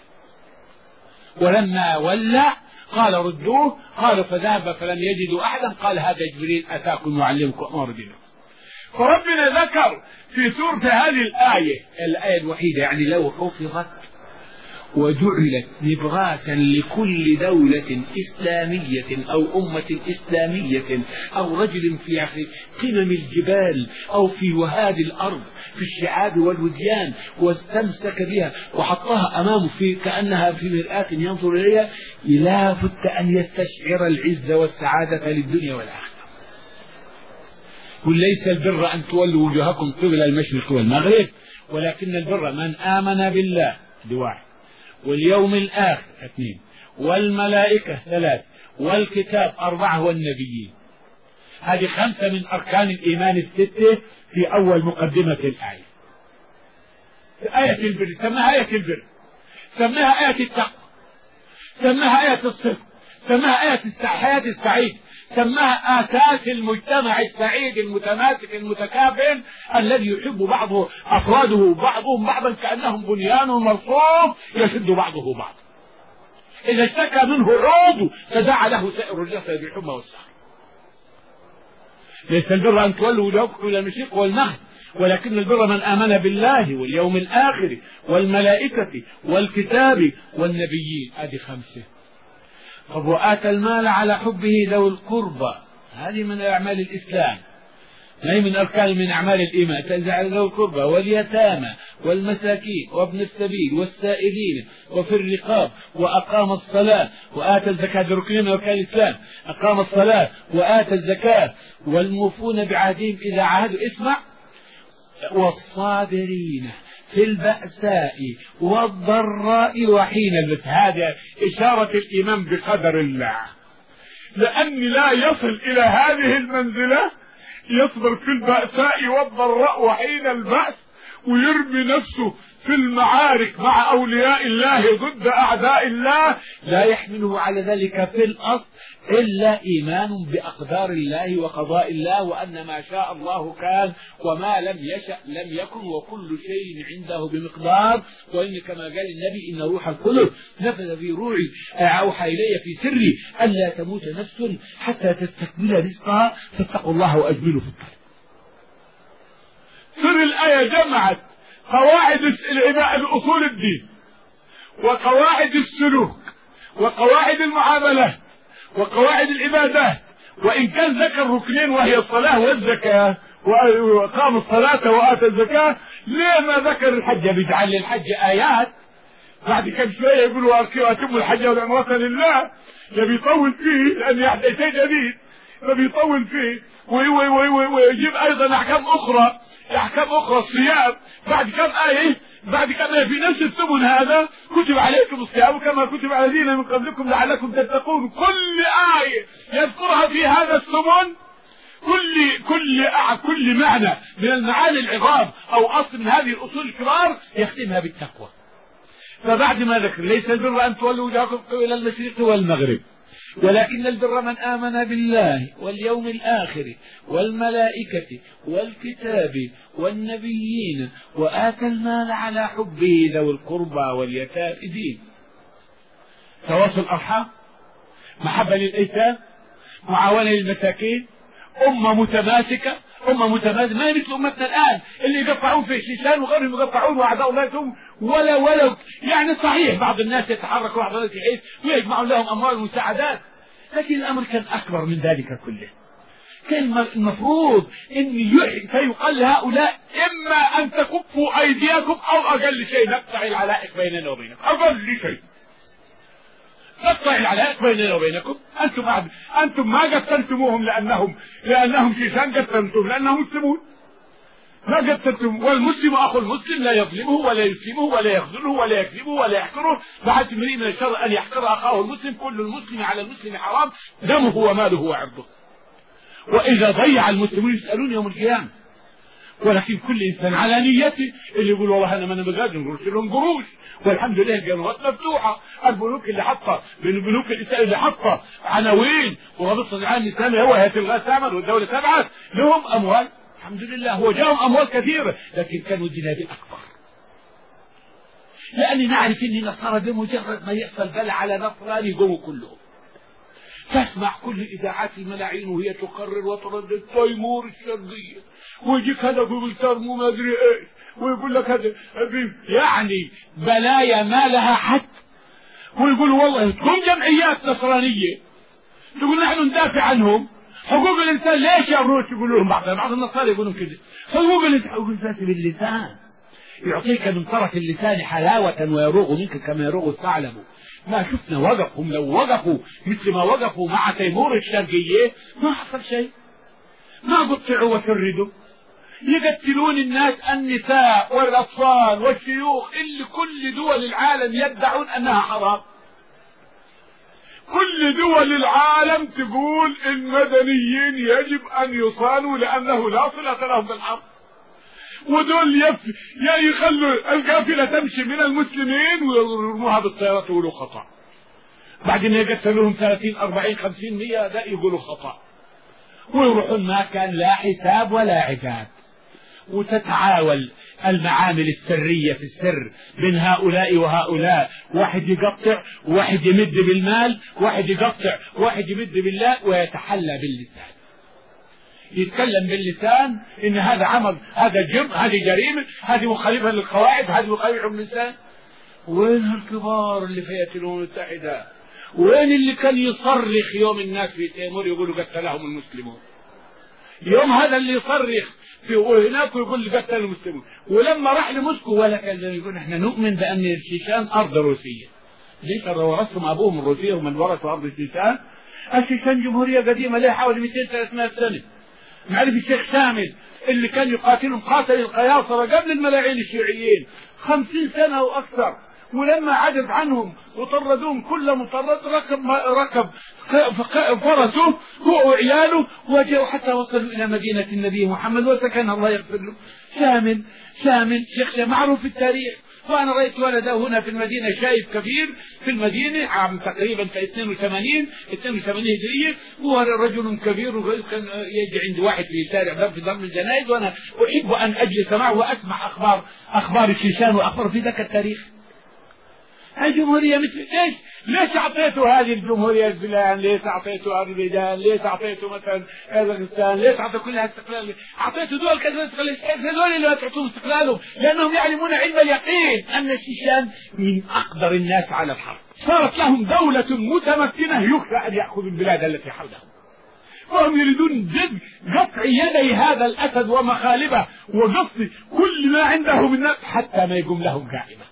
ولما ولى قال ردوه، قالوا فذهب فلم يجدوا أحدا، قال هذا جبريل أتاكم يعلمكم أمر دينكم. فربنا ذكر في سورة هذه الآية الآية الوحيدة يعني لو حفظت وجعلت نبغاة لكل دولة إسلامية أو أمة إسلامية أو رجل في قمم الجبال أو في وهاد الأرض في الشعاب والوديان واستمسك بها وحطها أمامه في كأنها في مرآة ينظر إليها، لا بد أن يستشعر العزة والسعادة للدنيا والآخرة. قل ليس البر أن تولوا وجوهكم قبل المشرق والمغرب ولكن البر من آمن بالله دواعي واليوم الآخر اثنين والملائكة ثلاث والكتاب أربعة والنبيين. هذه خمسة من أركان الإيمان الستة في أول مقدمة الآية. آية البر سماها آية البر، سماها آية التقوى، سماها آية الصدق، سماها آية الحياة السعيد، سماها أساس المجتمع السعيد المتماسك المتكافئ الذي يحب بعضه أفراده بعضهم بعضا كأنهم بنيان مرصوص يشد بعضه بعضا. إذا اشتكى منه عضو تداعى له سائر الجسد بالحمى والسهر. ليس البر أن تولوا وجوهكم إلى المشرق والمغرب ولكن البر من آمن بالله واليوم الآخر والملائكة والكتاب والنبيين. هذه خمسة. طب وآتى المال على حبه ذوي القربى، هذه من أعمال الإسلام، هذه من أركان من أعمال الإيمان، تنزع على ذوي القربى واليتامى والمساكين وابن السبيل والسائلين وفي الرقاب وأقام الصلاة وآتى الزكاة، بركن من أركان الإسلام، أقام الصلاة وآتى الزكاة والموفون بعهدهم إذا عاهدوا، اسمع، والصابرين في البأساء والضراء وحين البأس. هذا إشارة الإيمان بقدر الله، لأن لا يصل إلى هذه المنزلة يصبر في البأساء والضراء وحين البأس ويرمي نفسه في المعارك مع أولياء الله ضد أعداء الله لا يحمله على ذلك في الأصل إلا إيمان بأقدار الله وقضاء الله، وأن ما شاء الله كان وما لم يشأ لم يكن، وكل شيء عنده بمقدار. وإن كما قال النبي إن روح القدس نفذ في روعي أوحى إلي في سري ألا تموت نفس حتى تستكمل رزقها فاتقوا الله وأجملوا في الطلب. سر الآية جمعت قواعد الأصول الدين وقواعد السلوك وقواعد المعاملات وقواعد العبادات، وإن كان ذكر ركنين وهي الصلاة والزكاة وقام الصلاة وآتى الزكاة، ليه ما ذكر الحج؟ بيجعل للحج آيات بعد كم شوية يقولوا وأتموا الحج والعمرة لله، يبي يطول فيه لأن يحدث شيء جديد فبيطول فيه ويجيب أيضا أحكام أخرى أحكام أخرى الصيام بعد كم آية بعد كم آية في نفس الثمن هذا كتب عليكم الصيام كما كتب على الذين من قبلكم لعلكم تتقون. كل آية يذكرها في هذا الثمن كل كل كل معنى من المعاني العظام أو أصل من هذه الأصول الكبار يختمها بالتقوى. فبعد ما ذكر ليس البر أن تولوا وجهكم إلى المشرق والمغرب ولكن البر من آمن بالله واليوم الآخر والملائكة والكتاب والنبيين وآتى المال على حبه ذوي القربى واليتامى. دين تواصل أرحام، محبة للأيتام، معاونة للمساكين، أمة متماسكة أمة متماسكة ما مثل أمتنا الآن اللي يقطعون في الشيشان وغيرهم يقطعون وأعداء الله ولا ولا يعني صحيح بعض الناس يتحركوا بعض الناس يعيش ويجمعون لهم أموال ومساعدات، لكن الأمر كان أكبر من ذلك كله. كان المفروض أن فيقال لهؤلاء إما أن تكفوا أيديكم أو أقل شيء نقطع العلائق بيننا وبينكم، أقل شيء نقطع العلائق بيننا وبينكم. أنتم بعد أنتم ما قتلتموهم لأنهم لأنهم شيشان، قتلتم لأنهم مسلمون ما قتلتم. والمسلم أخو المسلم لا يظلمه ولا يسلمه ولا يخذله ولا يكذبه ولا يحقره. بعد امرئ من الشر أن يحقر أخاه المسلم، كل المسلم على المسلم حرام دمه وماله وعرضه. وإذا ضيع المسلمون يسألون يوم القيامة، ولكن كل إنسان على نيته. اللي يقول والله أنا ما أنا بقادر نرسل لهم قروش والحمد لله القنوات مفتوحة، البنوك اللي حاطة بنوك الإسلام اللي حاطة عناوين ورابطة العالم الإسلامي هو هيئة الغاز تعمل والدولة تبعث لهم أموال الحمد لله، هو جاءهم أموال كثيرة لكن كانوا جنابي أكبر. لأني نعرف أن النصارى بمجرد ما يحصل بلع على نصراني يقوموا كلهم. تسمع كل إذاعات الملاعين وهي تقرر وتردد تيمور الشرقية، ويجيك هذا يقول ترمو ما أدري إيش ويقول لك هذا يعني بلايا ما لها حد. ويقول والله تكون جمعيات نصرانية تقول نحن ندافع عنهم حقوق الإنسان. ليش يا بروت يقولوا لهم بعض بعض النصارى يقولون كذا حقوق الإنسان؟ حقوق الإنسان باللسان، يعطيك من طرف اللسان حلاوة ويروغ منك كما يروغ الثعلب. ما شفنا وقفهم، لو وقفوا مثل ما وقفوا مع تيمور الشرقية ما حصل شيء، ما قطعوا وشردوا. يقتلون الناس النساء والأطفال والشيوخ اللي كل دول العالم يدعون أنها حرام. كل دول العالم تقول المدنيين يجب أن يصانوا لأنه لا صلة لهم بالحرب، ودول يف... يا يخلوا القافلة تمشي من المسلمين ويرموها بالطيارات ويقولوا خطأ، بعدين يقتلوهم ثلاثين أربعين خمسين مية لا يقولوا خطأ، ويروحون ما كان لا حساب ولا عتاب. وتتعاول المعامل السرية في السر بين هؤلاء وهؤلاء، واحد يقطع واحد يمد بالمال، واحد يقطع واحد يمد بالله، ويتحلى باللسان، يتكلم باللسان ان هذا عمل، هذا جرم، هذه جريمة، هذه مخالفة للقواعد، هذه مخالفة للإنسان. وين الكبار اللي في الأمم المتحدة؟ وين اللي كان يصرخ يوم الناس في تيمور يقولوا قتلهم المسلمون؟ يوم هذا اللي يصرخ في هناك ويقول قتل المسلمون. ولما راح لموسكو ولا كان يقول احنا نؤمن بأن الشيشان أرض روسية. ليش ورثهم أبوهم الروسية ومن ورثوا أرض الشيشان؟ الشيشان جمهورية قديمة لها حوالي مئتين ثلاثمائة سنة. نعرف الشيخ شامل اللي كان يقاتلهم قاتل القياصرة قبل الملاعين الشيوعيين خمسين سنة وأكثر، ولما عجز عنهم وطردوهم كل مطرد ركب ركب فرسه هو وعياله وجاءوا حتى وصلوا إلى مدينة النبي محمد وسكن الله يغفر له. شامل شامل شيخ معروف في التاريخ. وأنا رأيت ولده هنا في المدينة شايب كبير في المدينة عام تقريبا في اثنين وثمانين اثنين وثمانين هجرية. هو رجل كبير وكان يجي عند واحد في شارع باب في ضم الجنائز وأنا أحب أن أجلس معه وأسمع أخبار أخبار الشيشان وأخبار في ذاك التاريخ. الجمهورية مثل ليش ليش أعطيته هذه الجمهورية الفلان؟ ليش أعطيته أذربيجان؟ ليش أعطيته مثلا كازاخستان؟ ليش أعطيته كلها استقلال؟ أعطيته دول كذا استقلال. هذول اللي لا تعطوهم استقلالهم لأنهم يعلمون علم اليقين أن الشيشان من أقدر الناس على الحرب. صارت لهم دولة متمكنة يخشى أن يأخذوا البلاد التي حولهم، وهم يريدون جد قطع يدي هذا الأسد ومخالبه وقص كل ما عنده من نفس حتى ما يقوم لهم قائمة،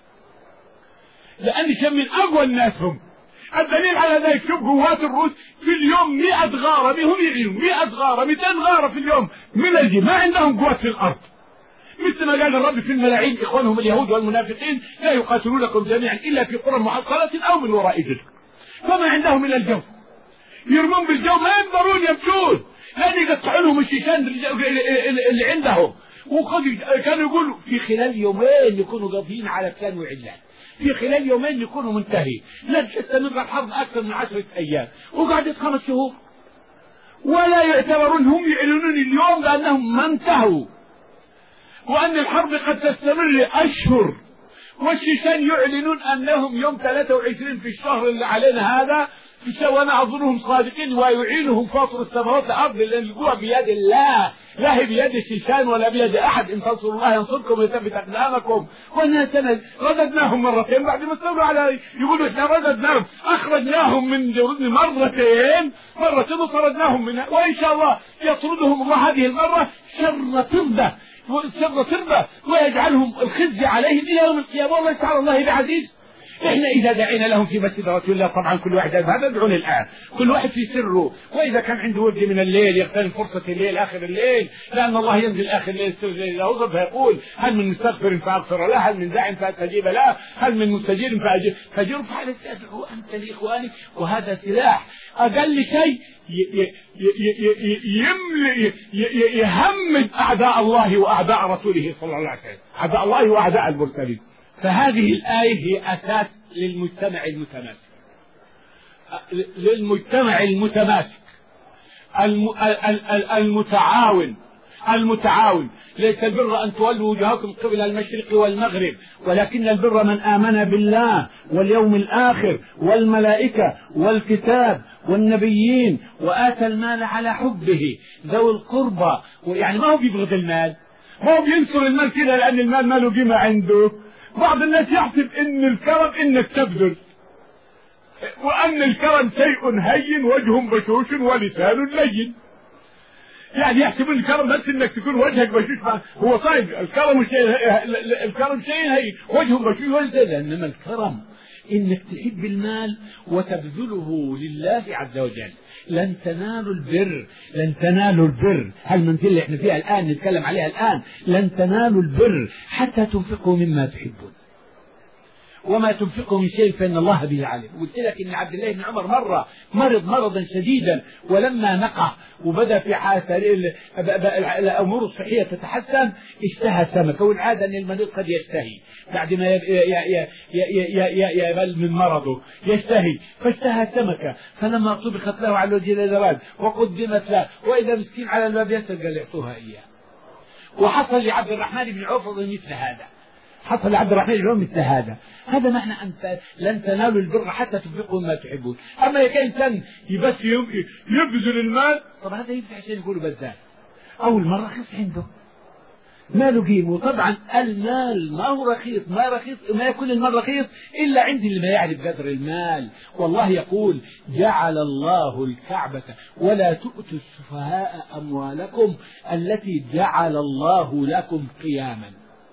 لأن شم من أقوى الناس هم. الدليل على ذلك شوف قوات الروس في اليوم مئة غارة هم يعينون مئة غارة مئتين غارة في اليوم من الجيل، ما عندهم قوات في الأرض. مثل ما قال الرب في الملاعين إخوانهم اليهود والمنافقين لا يقاتلونكم جميعا إلا في قرى محصنة أو من وراء جدر. فما عندهم إلا الجو، يرمون بالجو ما يقدرون يمشون لأن يقطعوا لهم الشيشان اللي عندهم. وكانوا يقولوا في خلال يومين يكونوا قاضيين على فلان وعلان، في خلال يومين يكونوا منتهي، لا تستمر الحرب أكثر من عشرة أيام وقعدت خمس شهور ولا يعتبرون هم يعلنون اليوم بأنهم ما انتهوا وأن الحرب قد تستمر أشهر، والشيشان يعلنون أنهم يوم ثلاثة وعشرين في الشهر اللي علينا هذا وأنا أظنهم صادقين ويعينهم فاطر السماوات والأرض لأن القوة بيد الله لا هي بيد الشيشان ولا بيد أحد. إن تنصروا الله ينصركم ويثبت أقدامكم. وأننا رددناهم مرتين بعد ما استولوا على يقولوا إحنا رددناهم أخرجناهم من جردنا مرتين مرتين وطردناهم منها، وإن شاء الله يطردهم الله هذه المرة شر تربة شر تربة ويجعلهم الخزي عليهم إلى يوم القيامة. والله تعالى الله بعزيز. إحنا إذا دعينا لهم في مسجد رسول الله طبعا كل واحد هذا يدعون الآن كل واحد في سره، وإذا كان عنده ورد من الليل يغتنم فرصة الليل آخر الليل لأن الله ينزل آخر الليل سر الليل له فيقول هل من مستغفر فأغفر له، هل من داع فأستجيب له، هل من مستجير فأجيب فجرف على أدعو أنت لإخواني. وهذا سلاح أقل شيء يهمد أعداء الله وأعداء رسوله صلى الله عليه وسلم، أعداء الله وأعداء المرسلين. فهذه الآية هي أساس للمجتمع المتماسك للمجتمع المتماسك المتعاون المتعاون. ليس البر أن تولوا وجوهكم قبل المشرق والمغرب ولكن البر من آمن بالله واليوم الآخر والملائكة والكتاب والنبيين وآتى المال على حبه ذوي القربى. يعني ما هو بيبغض المال، ما هو بينصر المال كده لأن المال ما له قيمة عنده. بعض الناس يحسب ان الكرم انك تبذل وان الكرم شيء هين وجه بشوش ولسان لين، يعني يحسبون الكرم بس انك تكون وجهك بشوش. هو صحيح الكرم شيء الكرم شيء هين وجه بشوش ولسان، انما الكرم انك تحب المال وتبذله لله عز وجل. لن تنالوا البر لن تنالوا البر هالمنزل اللي احنا فيها الآن نتكلم عليها الآن لن تنالوا البر حتى تنفقوا مما تحبون وما تنفقوا من شيء فإن الله به عليم. قلت لك إن عبد الله بن عمر مرة مرض مرضا شديدا ولما نقع وبدأ في حاسة الأمور الصحية تتحسن اشتهى سمكة، والعادة أن المريض قد يشتهي بعد ما يبل من مرضه يشتهي، فاشتهى سمكة فلما طبخت له على وجه الأزواج وقدمت له وإذا مسكين على الباب يسأل قال يعطوها إياه. وحصل لعبد الرحمن بن عوف مثل هذا حصل لعبد الرحمن بن عوف مثل هذا. هذا معنى أنت لن تنالوا البر حتى تنفقوا ما تحبون. أما إذا كان إنسان بس يبذل المال طب هذا يفتح عشان يقولوا بذال أول مرة رخيص عنده ما له قيمة. طبعا المال ما هو رخيص ما رخيص ما يكون المال رخيص إلا عند اللي ما يعرف قدر المال. والله يقول جعل الله الكعبة ولا تؤتوا السفهاء أموالكم التي جعل الله لكم قياما.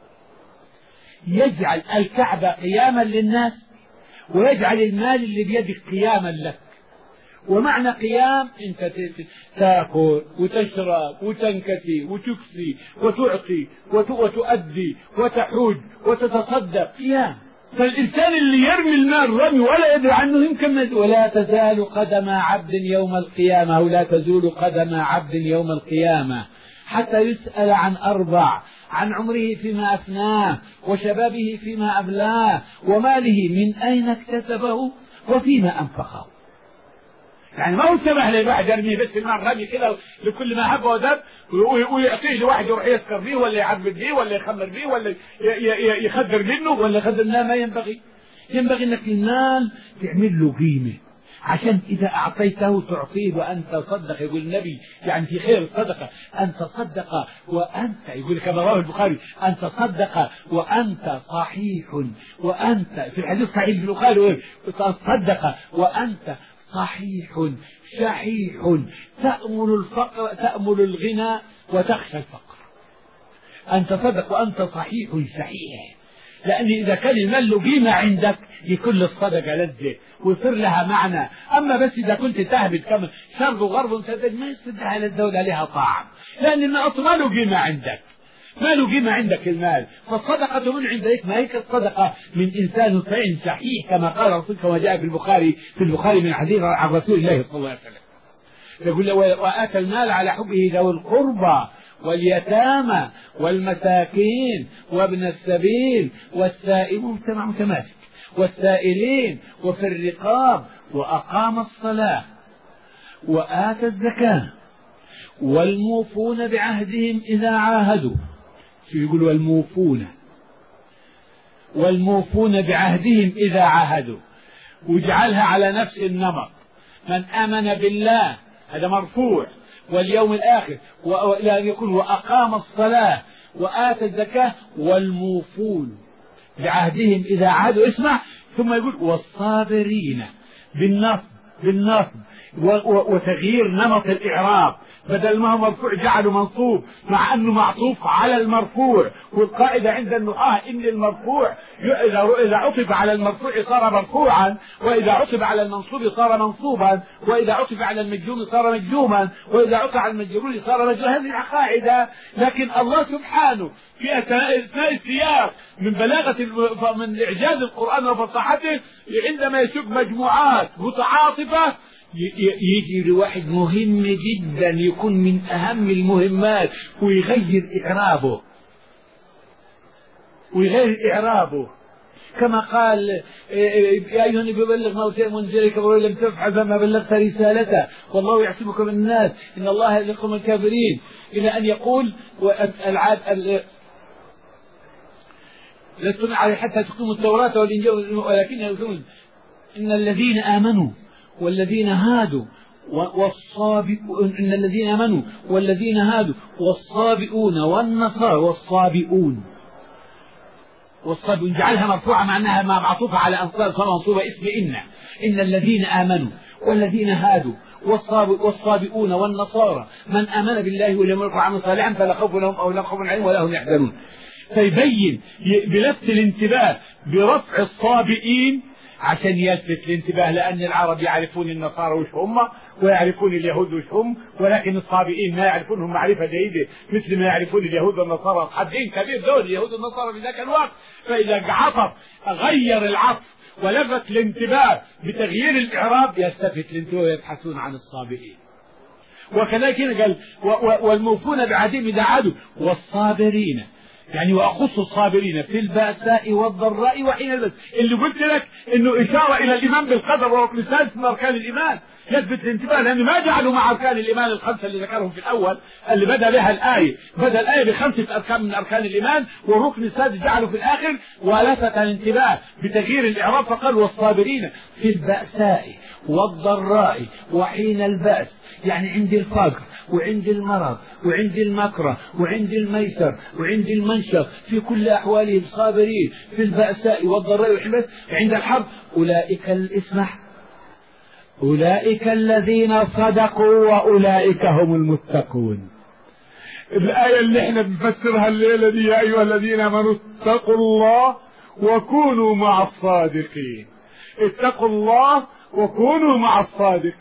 يجعل الكعبة قياما للناس ويجعل المال اللي بيدك قياما لك. ومعنى قيام انت تاكل وتشرب وتنكسي وتكسي وتعطي وتؤدي وتحوج وتتصدق قيام. فالإنسان اللي يرمي المال رمي ولا يدري عنه يمكن. ولا تزال قدم عبد يوم القيامة، ولا تزول قدم عبد يوم القيامة حتى يسأل عن أربع: عن عمره فيما أفناه، وشبابه فيما أبلاه، وماله من أين اكتسبه، وفيما أنفقه. يعني ما هو سمح لواحد يرميه بس المال رمي كده لكل ما هب ودب ويعطيه لواحد يروح يسكر بيه ولا يعبد بيه ولا يخمر بيه ولا يخدر منه ولا يخدر. لا، ما ينبغي. ينبغي انك المال تعمل له قيمه، عشان إذا أعطيته تعطيه وأنت تصدق. يقول النبي يعني في خير الصدقة أن تصدق وأنت، يقول كما رواه البخاري، أن تصدق وأنت صحيح، وأنت في الحديث صحيح البخاري تصدق وأنت صحيح شحيح تأمل الفقر تأمل الغنى وتخشى الفقر. أن تصدق وأنت صحيح شحيح، لأن إذا كان المال له قيمة عندك لكل الصدقة لذة ويصير لها معنى. أما بس إذا كنت تهبط كما شرق وغرب ومسدد ما يصير لها لذة ولا لها طعم، لأن المال ما له قيمة عندك، ما له قيمة عندك المال. فالصدقة من عندك ما هي الصدقة من إنسان فعل شحيح كما قال رسول كما جاء في البخاري في البخاري من حديث عن رسول الله صلى الله عليه وسلم، يقول: وآتى المال على حبه ذوي القربى واليتامى والمساكين وابن السبيل والسائلين، مجتمع متماسك، والسائلين وفي الرقاب، وأقام الصلاة وآتى الزكاة والموفون بعهدهم إذا عاهدوا. شو يقول؟ والموفون والموفون بعهدهم إذا عاهدوا، واجعلها على نفس النمط. من آمن بالله هذا مرفوع، واليوم الآخر، ولا يقول وأقام الصلاة وآتى الزكاة والموفون بعهدهم إذا عاهدوا. اسمع، ثم يقول والصابرين بالنصب بالنصب وتغيير نمط الإعراب، بدل ما هو مرفوع جعله منصوب مع أنه معطوف على المرفوع. والقاعدة عند النحاة إن المرفوع إذا عطف على المرفوع صار مرفوعا، وإذا عطف على المنصوب صار منصوبا، وإذا عطف على المجزوم صار مجزوما، وإذا عطف على المجرور صار مجرورا. هذه قاعدة. لكن الله سبحانه في أثناء السياق من بلاغة من إعجاز القرآن وفصاحته عندما يسوق مجموعات متعاطفة يجي لواحد مهم جدا يكون من أهم المهمات ويغير إعرابه ويغير إعرابه كما قال: يا أيها النبي بلغ ما أوتي منزلك ولو لم تفعل فما بلغت رسالته والله يعصمك من الناس إن الله يحكم الكافرين، إلى أن يقول: العاد لستم عليه حتى تقيموا التوراة والإنجيل ولكن يقولون إن الذين آمنوا والذين هادوا والصابئون إن الذين آمنوا والذين هادوا والصابئون والنصارى والصابئون والصابئون جعلها مرفوعة مع أنها ما معطوفة على أنصار صار منصوبة اسم إن إن الذين آمنوا والذين هادوا والصابئون والنصارى من آمن بالله ولم يكن عمل صالحا فلا خوف لهم أو لا خوف عليهم ولا هم يحزنون. فيبين بلفت الانتباه برفع الصابئين عشان يلفت الانتباه، لأن العرب يعرفون النصارى وش هم ويعرفون اليهود وش هم، ولكن الصابئين ما يعرفونهم معرفة جيدة مثل ما يعرفون اليهود والنصارى. حدين كبير دول اليهود والنصارى في ذاك الوقت. فإذا عطف غير العطف ولفت الانتباه بتغيير الإعراب يلتفت الانتباه ويبحثون عن الصابئين. وكذلك قال: والموفون بعهدهم إذا عادوا والصابرين، يعني وأخص الصابرين في البأساء والضراء وحين البأس. اللي قلت لك إنه إشارة إلى الإيمان بالقدر وركن سادس من أركان الإيمان يثبت الانتباه، لأنه ما جعلوا مع أركان الإيمان الخمسة اللي ذكرهم في الأول اللي بدأ بها الآية. بدأ الآية بخمسة أركان من أركان الإيمان، والركن السادس جعلوا في الآخر، ولفت الانتباه بتغيير الإعراب فقال: والصابرين في البأساء والضراء وحين البأس، يعني عند الفقر وعند المرض وعند المكره وعند الميسر وعند المنشط، في كل أحوالهم صابرين في البأساء والضراء وحين البأس. عند الحرب أولئك الاسمح أولئك الذين صدقوا وأولئك هم المتقون. الآية اللي احنا بنفسرها الليلة دي: يا أيها الذين آمنوا اتقوا الله وكونوا مع الصادقين. اتقوا الله وكونوا مع الصادقين.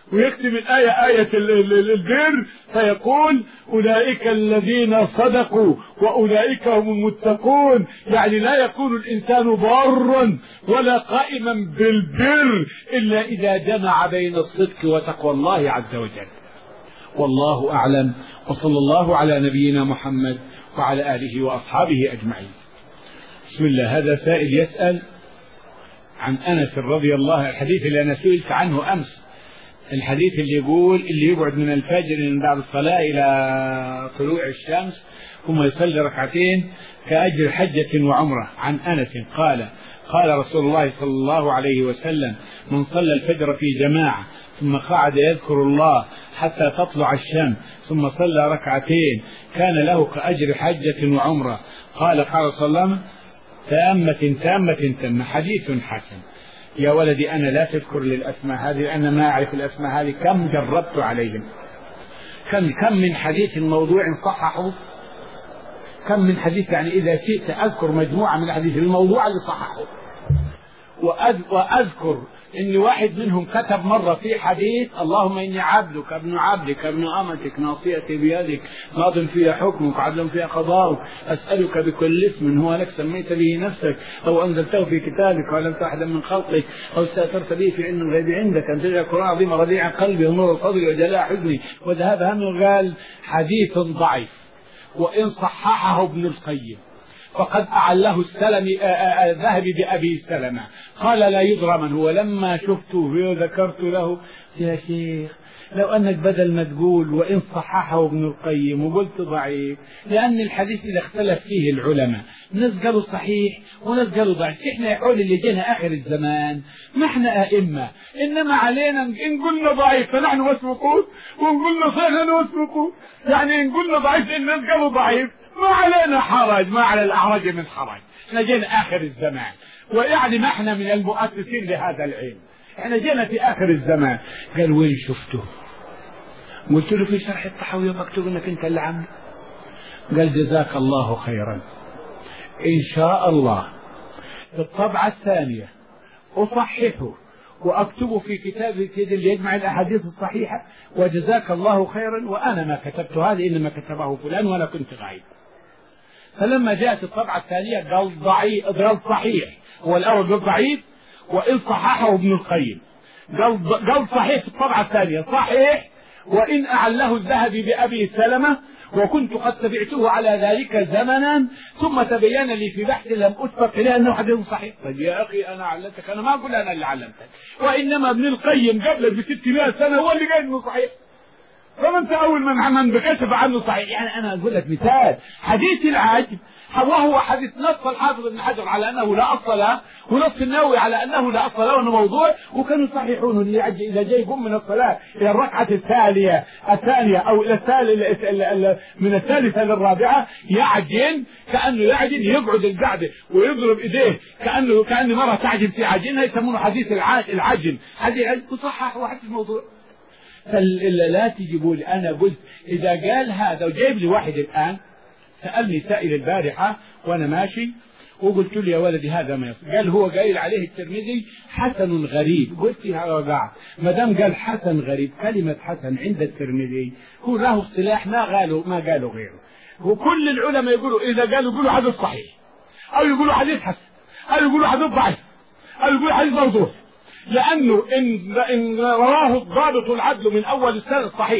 ويكتب الآية آية البر فيقول أولئك الذين صدقوا وأولئك هم المتقون. يعني لا يكون الإنسان ضارا ولا قائما بالبر إلا إذا جمع بين الصدق وتقوى الله عز وجل. والله أعلم، وصلى الله على نبينا محمد وعلى آله وأصحابه أجمعين. بسم الله. هذا سائل يسأل عن أنس رضي الله عنه، الحديث اللي أنا سئلت عنه أمس، الحديث اللي يقول اللي يقعد من الفجر من بعد الصلاة إلى طلوع الشمس ثم يصلي ركعتين كأجر حجة وعمرة. عن أنس قال قال رسول الله صلى الله عليه وسلم من صلى الفجر في جماعة ثم قعد يذكر الله حتى تطلع الشمس ثم صلى ركعتين كان له كأجر حجة وعمرة. قال قال صلى الله عليه وسلم تامة تامة تامة. حديث حسن. يا ولدي أنا لا تذكر للأسماء هذه، أنا ما أعرف الأسماء هذه، كم جربت عليهم، كم كم من حديث موضوع صححوا، كم من حديث، يعني إذا شئت أذكر مجموعة من الحديث الموضوع اللي صححوا، وأذكر إن واحد منهم كتب مرة في حديث اللهم إني عبدك ابن عبدك ابن أمتك ناصيتي بيدك ماض فيها حكمك عدل فيها قضاؤك أسألك بكل اسم هو لك سميت به نفسك أو أنزلته في كتابك وعلمت أحدا من خلقك أو استأثرت به في علم الغيب عندك أن تجعل القرآن عظيم رضيع قلبي ونور صدري وجلاء حزني وذهاب همي. قال حديث ضعيف، وإن صححه ابن القيم فقد أعله السلمي الذهبي بأبي سلمة قال لا يدرى من هو. لما شفته ذكرت له يا شيخ لو أنك بدل ما تقول وإن صححه ابن القيم وقلت ضعيف، لأن الحديث إذا اختلف فيه العلماء ناس قالوا صحيح وناس قالوا ضعيف. إحنا يقول اللي جينا آخر الزمان ما إحنا أئمة، إنما علينا إن قلنا ضعيف فنحن مسبقون وإن قلنا صحيح نحن مسبقون. يعني إن قلنا ضعيف الناس قالوا ضعيف ما علينا حرج، ما على الأعرج من حرج، احنا جينا آخر الزمان، ويعني ما احنا من المؤسسين لهذا العلم، احنا جينا في آخر الزمان. قال وين شفته؟ قلت له في شرح الطحاوي مكتوب انك انت اللي عامل. قال جزاك الله خيرا، ان شاء الله في الطبعة الثانية اصححه واكتبه في كتاب الكيد اللي يجمع الاحاديث الصحيحة، وجزاك الله خيرا. وانا ما كتبت هذا انما كتبه فلان وانا كنت غايب. فلما جاءت الطبعة الثانية قال ضعيف، قال صحيح. هو الأول قال ضعيف وإن صححه ابن القيم، قال قال صحيح في الطبعة الثانية صحيح وإن أعله الذهبي بأبي سلمة، وكنت قد تبعته على ذلك زمنا ثم تبين لي في بحث لم أتفق إليه أنه حديث صحيح. طيب يا أخي أنا علمتك، أنا ما أقول أنا اللي علمتك، وإنما ابن القيم قبلك بستمائة سنة هو اللي قال إنه صحيح، فمن أول من من بكشف عنه صحيح. يعني أنا أقول لك مثال حديث العجب وهو حديث نص الحافظ ابن حجر على أنه لا أصل له، ونص النووي على أنه لا أصل له وأنه موضوع، وكانوا يصححونه اللي إذا جاي يقوم من الصلاة إلى الركعة التالية الثانية أو إلى الثالث من الثالثة للرابعة يعجن، كأنه يعجن يقعد القعدة ويضرب إيديه كأنه كأنه مرة تعجن في عجينها، يسمونه حديث العجن. حديث مصحح وحديث موضوع. فلا تجيبوا لي. أنا قلت إذا قال هذا وجايب لي واحد الآن، سألني سائل البارحة وأنا ماشي وقلت له يا ولدي هذا ما يصير، قال هو قايل عليه الترمذي حسن غريب. قلت له بعد ما دام قال حسن غريب، كلمة حسن عند الترمذي هو له اصطلاح ما قالوا ما قالوا غيره. وكل العلماء يقولوا إذا قالوا يقولوا حديث صحيح أو يقولوا حديث حسن أو يقولوا حديث ضعيف أو يقولوا حديث موضوع، لأنه إن إن رواه الضابط العدل من أول السنة صحيح،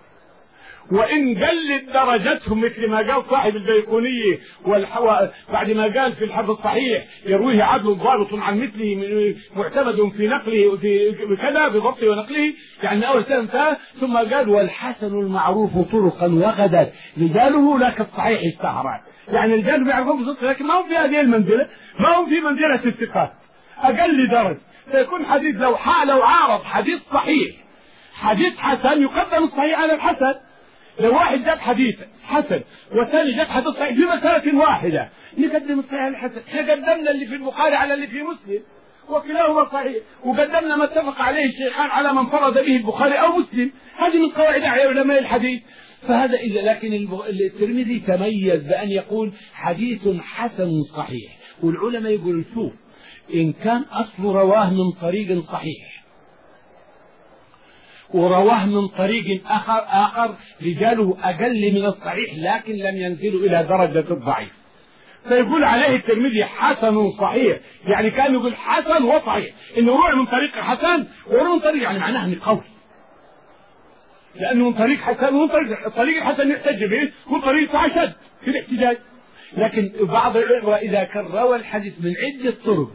وإن قلت درجتهم مثل ما قال صاحب البيقونية والحو... بعد ما قال في الحفظ الصحيح يرويه عدل ضابط عن مثله معتمد في نقله في كذا بضبطه ونقله، يعني أول سنة. ثم قال والحسن المعروف طرقا وغدت رجاله لك الصحيح اشتهرت. يعني الرجال بيعرفون بصدق لكن ما هم في هذه المنزلة، ما هم في منزلة الثقات أقل درجة. فيكون حديث لو حال لو عارض حديث صحيح حديث حسن يقدم الصحيح على الحسن. لو واحد جاب حديث حسن والثاني جاب حديث صحيح في مسألة واحدة نقدم الصحيح على الحسن. احنا قدمنا اللي في البخاري على اللي في مسلم وكلاهما صحيح، وقدمنا ما اتفق عليه الشيخان على من فرض به البخاري أو مسلم. هذه من قواعد علماء الحديث. فهذا إذا لكن الترمذي تميز بأن يقول حديث حسن صحيح، والعلماء يقولوا شوف إن كان أصل رواه من طريق صحيح ورواه من طريق آخر آخر رجاله أقل من الصحيح لكن لم ينزلوا إلى درجة الضعيف، فيقول عليه الترمذي حسن صحيح، يعني كان يقول حسن وصحيح، إنه روى من طريق حسن وروى من طريق، يعني معناه من قوي، لأنه من طريق حسن ومن طريق طريق الحسن يحتج به ومن طريق أشد في الاحتجاج. لكن بعض الإخوة إذا كان روى الحديث من عدة طرق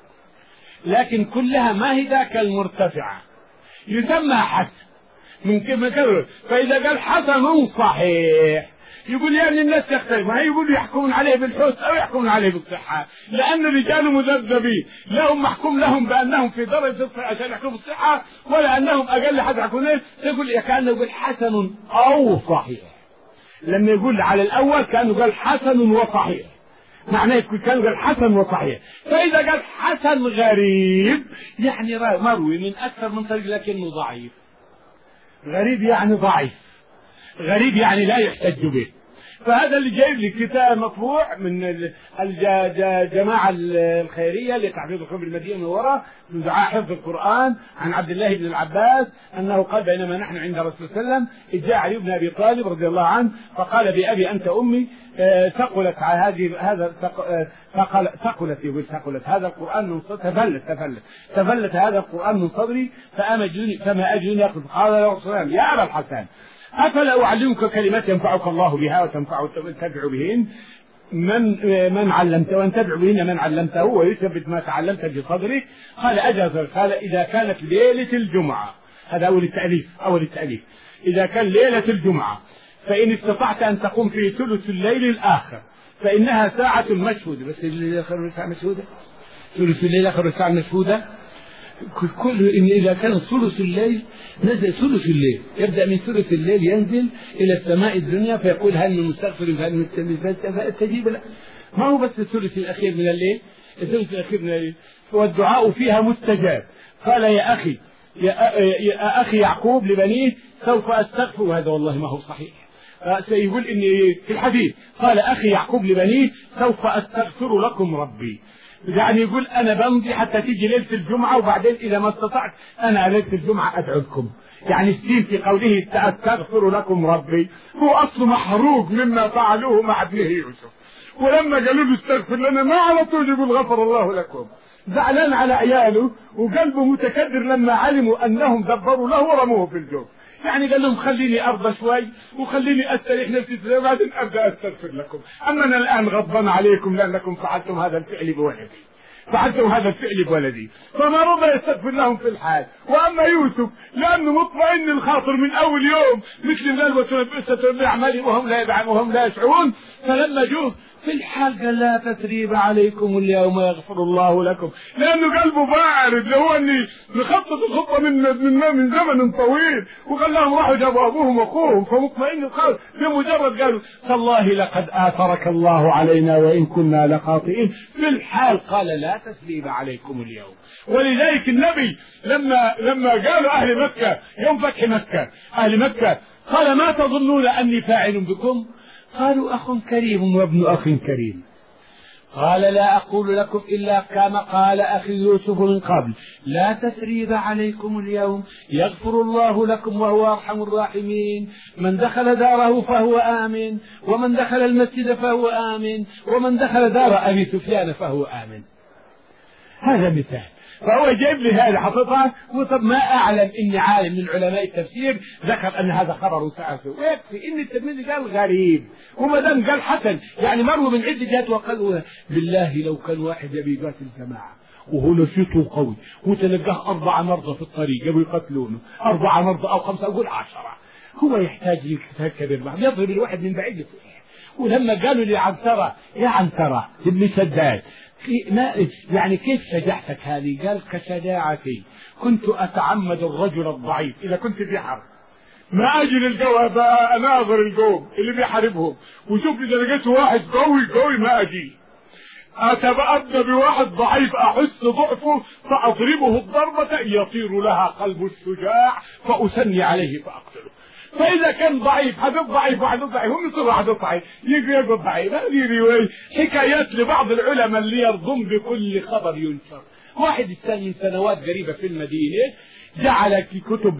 لكن كلها ما هي ذاك المرتفعة يسمى حسن من كذا، فإذا قال حسن صحيح يقول يعني الناس تختلف، ما هي يقول يحكمون عليه بالحسن أو يحكمون عليه بالصحة، لأن الرجال مذبذبين، لهم محكوم لهم بأنهم في درجة الصحة عشان يحكموا بالصحة، ولا أنهم أقل حد يحكمون عليه، يقول كأنه يقول حسن أو صحيح. لما يقول على الأول كأنه قال حسن وصحيح، معناه كان قال حسن وصحيح. فإذا قال حسن غريب يعني مروي من أكثر من طريق لكنه ضعيف. غريب يعني ضعيف، غريب يعني لا يحتج به. فهذا اللي جايب لي كتاب مطبوع من الجماعة الخيرية لتحفيظ القرآن بالمدينة المنورة من دعاء حفظ القرآن عن عبد الله بن العباس أنه قال بينما نحن عند رسول الله صلى الله عليه وسلم إذ جاء علي بن أبي طالب رضي الله عنه فقال بأبي أنت أمي ثقلت هذه هذا ثقل ثقلت يقول ثقلت هذا القرآن من صدري تفلت تفلت تفلت هذا القرآن من صدري فأمجني فما أجني أخذ. قال له رسول الله يا أبا الحسن أفلا أعلمك كلمات ينفعك الله بها وتنفع تنتفع بهن من من علمته وينتفع بهن من علمته ويثبت ما تعلمت بصدرك. قال أجاز. قال إذا كانت ليلة الجمعة، هذا أول التأليف أول التأليف إذا كان ليلة الجمعة فإن استطعت أن تقوم في ثلث الليل الآخر فإنها ساعة مشهودة. بس الليل آخر ساعة مشهودة، ثلث الليل آخر ساعة مشهودة. كل إن إذا كان ثلث الليل نزل ثلث الليل يبدأ من ثلث الليل ينزل إلى السماء الدنيا فيقول هل من مستغفر هل من فاستجيب له. ما هو بس الثلث الأخير من الليل، الثلث الأخير من الليل والدعاء فيها مستجاب. قال يا أخي يا, يا أخي يعقوب لبنيه سوف أستغفر، وهذا والله ما هو صحيح. سيقول إني في الحديث قال أخي يعقوب لبنيه سوف أستغفر لكم ربي، يعني يقول أنا بمضي حتى تيجي ليلة الجمعة وبعدين إذا ما استطعت أنا ليلة الجمعة أدعو لكم. يعني السين في قوله أستغفر لكم ربي هو أصل محروق مما فعلوه مع ابنه يوسف، ولما قالوا له استغفر لنا ما على طول يقول غفر الله لكم، زعلان على عياله وقلبه متكدر لما علموا أنهم دبروا له ورموه في الجوف. يعني قال لهم خليني أرضى شوي وخليني أستريح نفسي وبعدين أبدأ أستغفر لكم. أما أنا الآن غضبان عليكم لأنكم فعلتم هذا الفعل بولدي فعلتم هذا الفعل بولدي، فما رضى يستغفر لهم في الحال. وأما يوسف لأنه مطمئن الخاطر من أول يوم مثل قال وتنبئ بأعمالي وهم لا يدعون وهم لا يشعرون، فلما جوه في الحال قال لا تثريب عليكم اليوم يغفر الله لكم، لأنه قلبه بارد لو أني نخطط الخطة من من من زمن طويل، وقال لهم راحوا جابوا أبوهم وأخوهم فمطمئن الخاطر. بمجرد قالوا تالله لقد آثرك الله علينا وإن كنا لخاطئين، في الحال قال لا تثريب عليكم اليوم. ولذلك النبي لما لما قالوا أهل مكة يوم فتح مكة أهل مكة قال ما تظنون أني فاعل بكم؟ قالوا أخ كريم وابن أخ كريم. قال لا أقول لكم إلا كما قال أخي يوسف من قبل لا تثريب عليكم اليوم يغفر الله لكم وهو أرحم الراحمين. من دخل داره فهو آمن ومن دخل المسجد فهو آمن ومن دخل دار أبي سفيان فهو آمن. هذا مثال. فهو جايب لي هذا حطيتها وطب ما أعلم إني عالم من علماء التفسير ذكر أن هذا خبر سأسه، ويكفي إن التلميذ قال غريب وما دام قال حسن يعني مروي من عدة جهات. وقال بالله لو كان واحد يبي يقاتل الجماعة وهو نشيطه قوي وتلقاه أربعة مرضى في الطريق يبي يقتلونه أربعة مرضى أو خمسة أقول عشرة، هو يحتاج لكتاب كبير معه يضرب الواحد من بعيد. ولما قالوا لي عنترة يا عنترة ابن سداد يعني كيف شجاعتك هذه؟ قال كشجاعتي كنت أتعمد الرجل الضعيف إذا كنت في حرب ما أجي للقوة بقى أناظر القوم اللي بيحاربهم وشوف إذا لقيت واحد قوي قوي ما أجي أتبأبى بواحد ضعيف أحس ضعفه فأضربه الضربة يطير لها قلب الشجاع فأثني عليه فأقتله. فإذا كان ضعيف حدث ضعيف وحدث ضعيف هم يصير حدث ضعيف يجي يقول ضعيف. هذه رواية حكايات لبعض العلماء اللي يرضون بكل خبر ينشر واحد من سنوات قريبة في المدينة جعل في كتب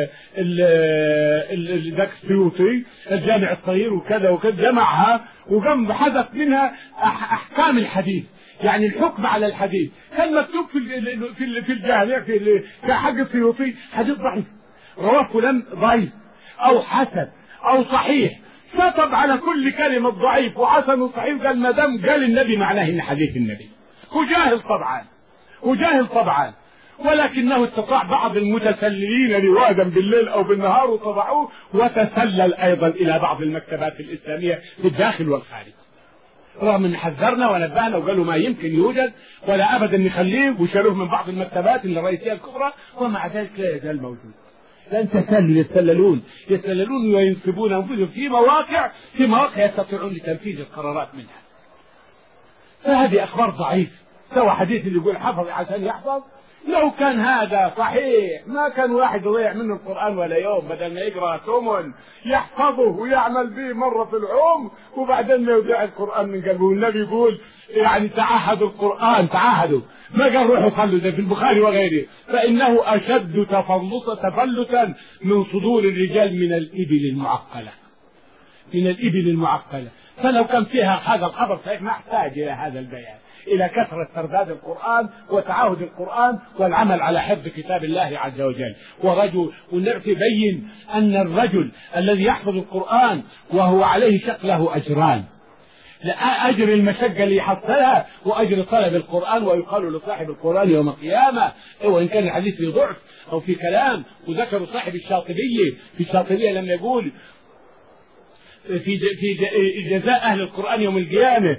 ذاك السيوطي الجامع الصغير وكذا وكذا جمعها وقام حذف منها أحكام الحديث، يعني الحكم على الحديث. كان مكتوب في في في الجامع في حق السيوطي حديث ضعيف رواه فلان ضعيف أو حسن أو صحيح، شطب على كل كلمة ضعيف وحسن وصحيح. قال ما دام قال النبي معناه إن حديث النبي. وجاهل طبعا وجاهل طبعا، ولكنه استطاع بعض المتسللين روادا بالليل أو بالنهار وطبعوه، وتسلل أيضا إلى بعض المكتبات الإسلامية في الداخل والخارج، رغم أن حذرنا ونبهنا وقالوا ما يمكن يوجد ولا أبدا نخليه، وشالوه من بعض المكتبات الرئيسية الكبرى، ومع ذلك لا يزال موجود. لن تسلل يتسللون يتسللون وينصبون أنفسهم في مواقع في مواقع يستطيعون لتنفيذ القرارات منها. فهذه أخبار ضعيف. سوى حديث اللي يقول حفظ عشان يحفظ، لو كان هذا صحيح ما كان واحد يضيع منه القرآن ولا يوم، بدل ما يقرأ ثمن يحفظه ويعمل به مرة في العمر وبعدين ما يضيع القرآن من قلبه. والنبي يقول يعني تعهدوا القرآن، تعهدوا، ما قال روحوا خلوا زي في البخاري وغيره، فإنه أشد تفلص تفلتا من صدور الرجال من الإبل المعقلة، من الإبل المعقلة. فلو كان فيها هذا الخبر صحيح ما احتاج إلى هذا البيان، إلى كثرة ترداد القرآن وتعاهد القرآن والعمل على حفظ كتاب الله عز وجل. ورجل ونعرف يبين أن الرجل الذي يحفظ القرآن وهو عليه شق له أجران، أجر المشقة اللي يحصلها وأجر طلب القرآن. ويقال لصاحب القرآن يوم القيامة، وإن كان الحديث في ضعف أو في كلام، وذكر صاحب الشاطبية في الشاطبية لما يقول في في جزاء أهل القرآن يوم القيامة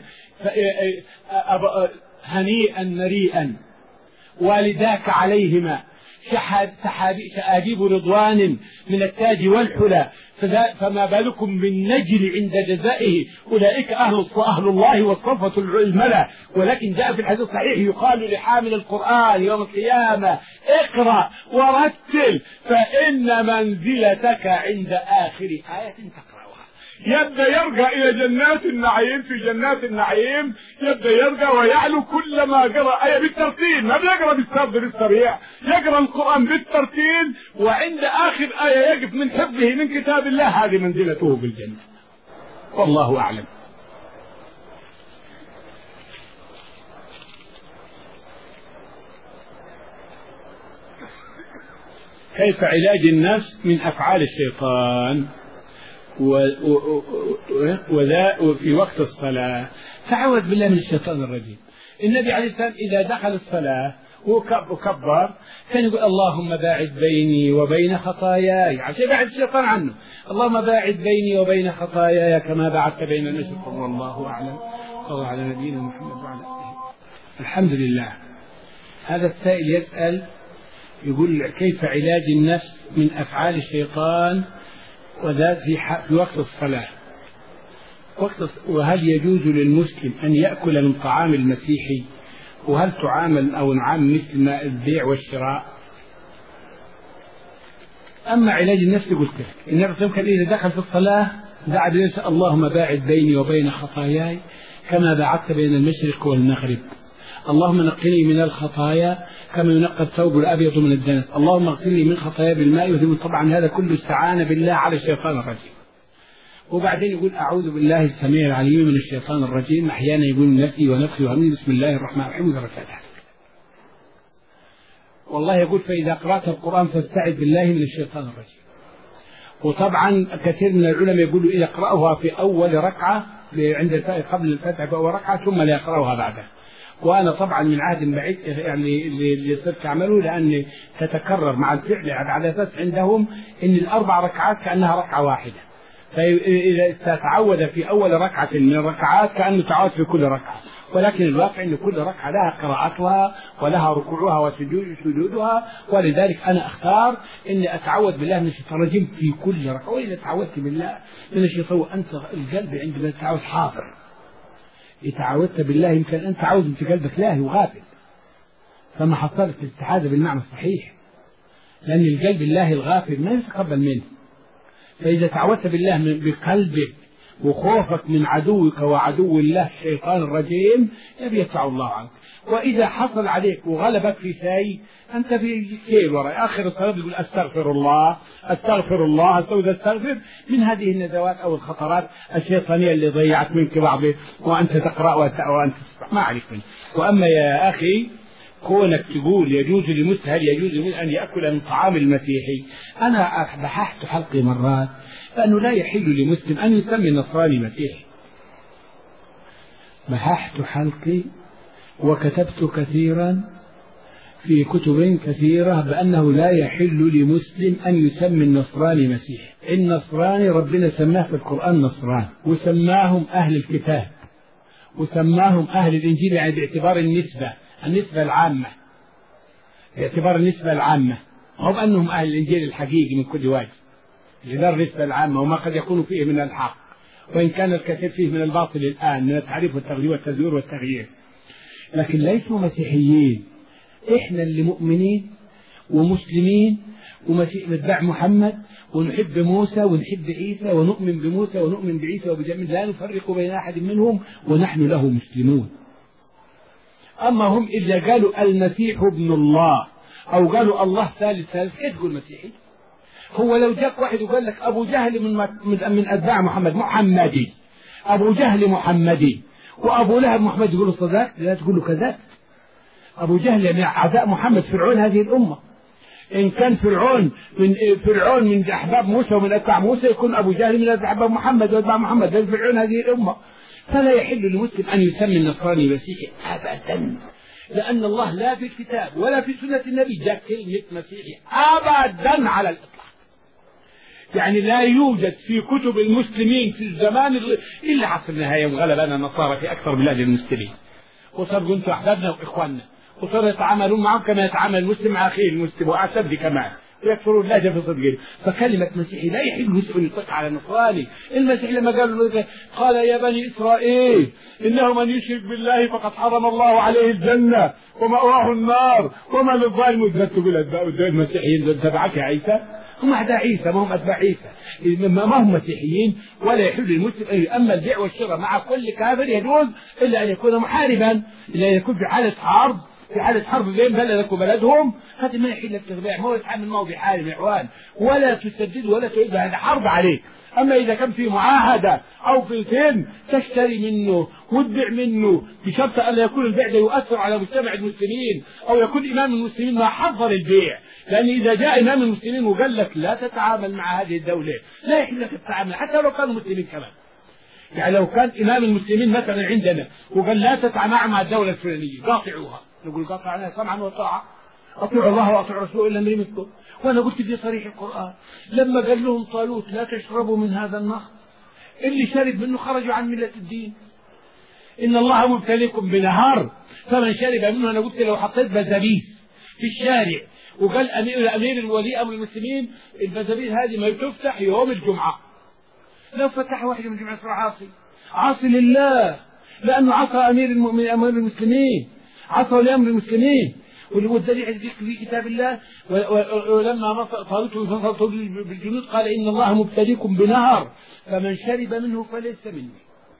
هنيئا مريئا والداك عليهما سحابيب رضوان من التاج والحلى، فما بالكم بالنجل عند جزائه، أولئك أهل أهل الله والصفة الملا. ولكن جاء في الحديث الصحيح يقال لحامل القرآن يوم القيامة اقرأ ورتل فإن منزلتك عند آخر آية تقرأ. يبدأ يرجع إلى جنات النعيم، في جنات النعيم يبدأ يرجع ويعلو كلما قرأ آية بالترتيل، ما بيقرأ بالسرد بالسريع، يقرأ القرآن بالترتيل، وعند آخر آية يقف من حفظه من كتاب الله، هذه منزلته بالجنة. والله أعلم. كيف علاج النفس من أفعال الشيطان وذا في وقت الصلاة؟ تعوذ بالله من الشيطان الرجيم. النبي عليه السلام إذا دخل الصلاة وكبر كان يقول اللهم باعد بيني وبين خطاياي، عشان يبعد الشيطان عنه. اللهم باعد بيني وبين خطاياي كما بعدت بين المشرق والله أعلم. صلى الله على نبينا محمد وعلى آله. الحمد لله. هذا السائل يسأل يقول كيف علاج النفس من أفعال الشيطان وذات في وقت الصلاة، وقت وهل يجوز للمسلم أن يأكل من طعام المسيحي، وهل تعامل أو نعامل مثل ما البيع والشراء؟ أما علاج النفس قلت لك النبي صلى الله عليه وسلم إذا دخل في الصلاة دعا بنفسه اللهم باعد بيني وبين خطاياي كما باعدت بين المشرق والمغرب، اللهم نقني من الخطايا كما ينقى الثوب الأبيض من الدنس، اللهم اغسلني من خطاياي بالماء وذب. طبعا هذا كله استعانة بالله على الشيطان الرجيم. وبعدين يقول أعوذ بالله السميع العليم من الشيطان الرجيم، أحيانا يقول نفسي ونفسي وهمي بسم الله الرحمن الرحيم درجاتها. والله يقول فإذا قرأت القرآن فاستعذ بالله من الشيطان الرجيم. وطبعا كثير من العلماء يقولوا إذا قرأوها في أول ركعة عند قبل الفتح في أول ركعة ثم لا يقرأوها بعدها. وأنا طبعا من عهد بعيد يعني اللي صرت أعمله، لأن تتكرر مع الفعل على أساس عندهم إن الأربع ركعات كأنها ركعة واحدة، فإذا تعود في أول ركعة من الركعات كأنه تعود في كل ركعة، ولكن الواقع أن كل ركعة لها قراءتها ولها ركوعها وسجودها. ولذلك أنا أختار أني أتعوذ بالله من الشيطان الرجيم في كل ركعة. وإذا تعوذت بالله من الشيطان أنت القلب عندما تعوذ حاضر، إذا تعوذت بالله يمكن أن تعوذ أنت قلبك لاهي وغافل، فما حصلت الاستعاذة بالمعنى الصحيح، لأن القلب الله الغافل ما يتقبل منه. فإذا تعوذت بالله بقلبك وخوفك من عدوك وعدو الله الشيطان الرجيم يبي يدفع الله عنك. وإذا حصل عليك وغلبك في شيء أنت في خير وراء آخر الصلاة تقول أستغفر الله أستغفر الله أستغفر أستغفر من هذه الندوات أو الخطرات الشيطانية اللي ضيعت منك بعض وأنت تقرأ وأنت تسمع ما أعرف منه. وأما يا أخي كونك تقول يجوز لمسلم هل يجوز لمسلم أن يأكل من طعام المسيحي، أنا بحثت حلقي مرات فأنه لا يحل لمسلم أن يسمي النصراني مسيحي. بحثت حلقي وكتبت كثيرا في كتب كثيرة بأنه لا يحل لمسلم أن يسمي النصراني مسيحي. النصراني ربنا سماه في القرآن نصران، وسماهم أهل الكتاب، وسماهم أهل الإنجيل، يعني باعتبار النسبة النسبة العامة، باعتبار النسبة العامة، هم أنهم أهل الإنجيل الحقيقي من كل وجه، باعتبار النسبة العامة، وما قد يكون فيه من الحق وإن كان الكثير فيه من الباطل الآن من التعريف والتغيير والتزوير والتغيير، لكن ليسوا مسيحيين. إحنا اللي مؤمنين ومسلمين ونتبع محمد ونحب موسى ونحب عيسى ونؤمن بموسى ونؤمن بعيسى وبجميع، لا نفرق بين أحد منهم ونحن له مسلمون. أما هم إذا قالوا المسيح ابن الله أو قالوا الله ثالث ثالث كيف تقول مسيحي؟ هو لو جاك واحد وقال لك أبو جهل من من أتباع محمد محمدي، أبو جهل محمدي وأبو لهب محمد، يقول له صدقت؟ لا تقول له كذبت. أبو جهل يعني أعداء محمد، فرعون هذه الأمة. إن كان فرعون من فرعون من أحباب موسى ومن أتباع موسى، يكون أبو جهل من أحباب محمد وأتباع محمد، لأن فرعون هذه الأمة. فلا يحل للمسلم أن يسمي النصراني مسيحي أبدا، لأن الله لا في الكتاب ولا في سنة النبي جاء كلمة مسيحي أبدا على الإطلاق. يعني لا يوجد في كتب المسلمين في الزمان إلا عصر النهاية وغلبنا النصارى في أكثر بلاد المسلمين، وصار أنتم أحبابنا وإخواننا، وصاروا يتعاملون معهم كما يتعامل المسلم مع أخيه المسلم وأشد كمان، ويكفرون الله في صدقه. فكلمة مسيحي لا يحل مسلم يطلق على النصراني. المسيح لما قالوا قال يا بني إسرائيل إنه من يشرك بالله فقد حرم الله عليه الجنة ومأواه النار وما للظالم. ذات بالأتباع المسيحيين تبعك يا عيسى، هم أعداء عيسى ما هم أتباع عيسى، ما هم مسيحيين. ولا يحل للمسلم. أما البيع والشراء مع كل كافر يجوز إلا أن يكون محاربا، إلا أن يكون في حالة حرب، في حالة حرب بين بلدك وبلدهم، هذا ما يحل لك تبيع، ما هو يتعامل معه بحال يا إخوان، ولا تسدد ولا تعيد، هذا حرب عليك. أما إذا كان في معاهدة أو في سن تشتري منه وتبيع منه بشرط أن يكون البيع ده يؤثر على مجتمع المسلمين أو يكون إمام المسلمين ما حضر البيع، لأن إذا جاء إمام المسلمين وقال لك لا تتعامل مع هذه الدولة لا يحل لك التعامل حتى لو كانوا مسلمين كمان. يعني لو كان إمام المسلمين مثلا عندنا وقال لا تتعامل مع الدولة الفلانية قاطعوها، نقول قاطعنا سمعا وطاعة، أطيعوا الله وأطيعوا رسوله إلا من منكم. وأنا قلت في صريح القرآن لما قال لهم طالوت لا تشربوا من هذا النهر، اللي شرب منه خرجوا عن ملة الدين. إن الله مبتليكم بنهر فمن شرب منه، أنا قلت لو حطيت بزابيس في الشارع وقال أمير أمير ولي أمر المسلمين البزابيس هذه ما تفتح يوم الجمعة، لو فتح واحد من الجمعة صار عاصي، عاصي لله، لأنه عصى أمير المؤمنين أمير المسلمين، عصى لأمر المسلمين. والدليل في كتاب الله ولما طالوت فانفصل بالجنود قال إن الله مبتليكم بنهر فمن شرب منه فليس مني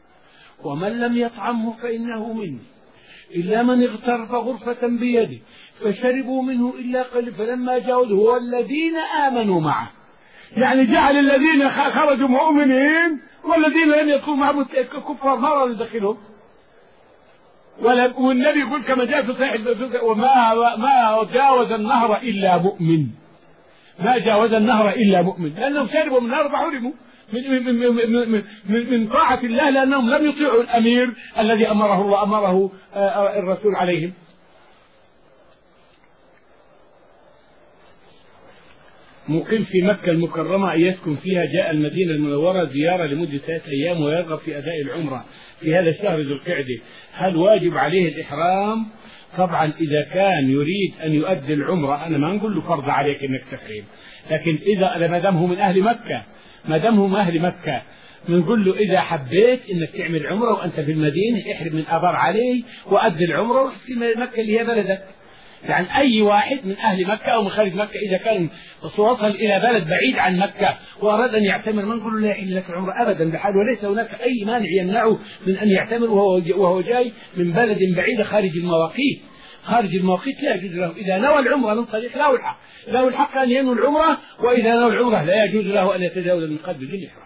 ومن لم يطعمه فإنه مني إلا من اغترف غرفة بيده فشربوا منه إلا قليل فلما جاوزه والذين آمنوا معه. يعني جعل الذين خرجوا مؤمنين والذين لم يدخلوا معهم كفار نارا يدخلهم. والنبي يقول كما جاء في صحيح وما ما جاوز النهر إلا مؤمن، ما جاوز النهر إلا مؤمن، لأنهم شربوا من النهر فحرموا من, من, من, من, من, من طاعة الله، لأنهم لم يطيعوا الأمير الذي أمره الله أمره الرسول عليهم. مقيم في مكة المكرمة أن يسكن فيها جاء المدينة المنورة زيارة لمدة ثلاثة أيام ويرغب في أداء العمرة في هذا الشهر ذو القعدة، هل واجب عليه الإحرام؟ طبعا إذا كان يريد أن يؤدي العمرة أنا ما نقول له فرض عليك أنك تحرم، لكن إذا ما دام هو من أهل مكة ما دام هو من أهل مكة نقول له إذا حبيت أنك تعمل عمرة وأنت في المدينة احرم من أبر علي وأدي العمرة في مكة اللي هي بلدك. يعني أي واحد من أهل مكة أو من خارج مكة إذا كان وصل إلى بلد بعيد عن مكة وأراد أن يعتمر ما نقول له لا يحل لك العمرة أبدا بحال، وليس هناك أي مانع يمنعه من أن يعتمر وهو وهو جاي من بلد بعيد خارج المواقيت. خارج المواقيت لا يجوز له، إذا نوى العمرة من طريق له الحق له الحق أن ينوي العمرة، وإذا نوى العمرة لا يجوز له أن يتجاوز من قدر الإحرام.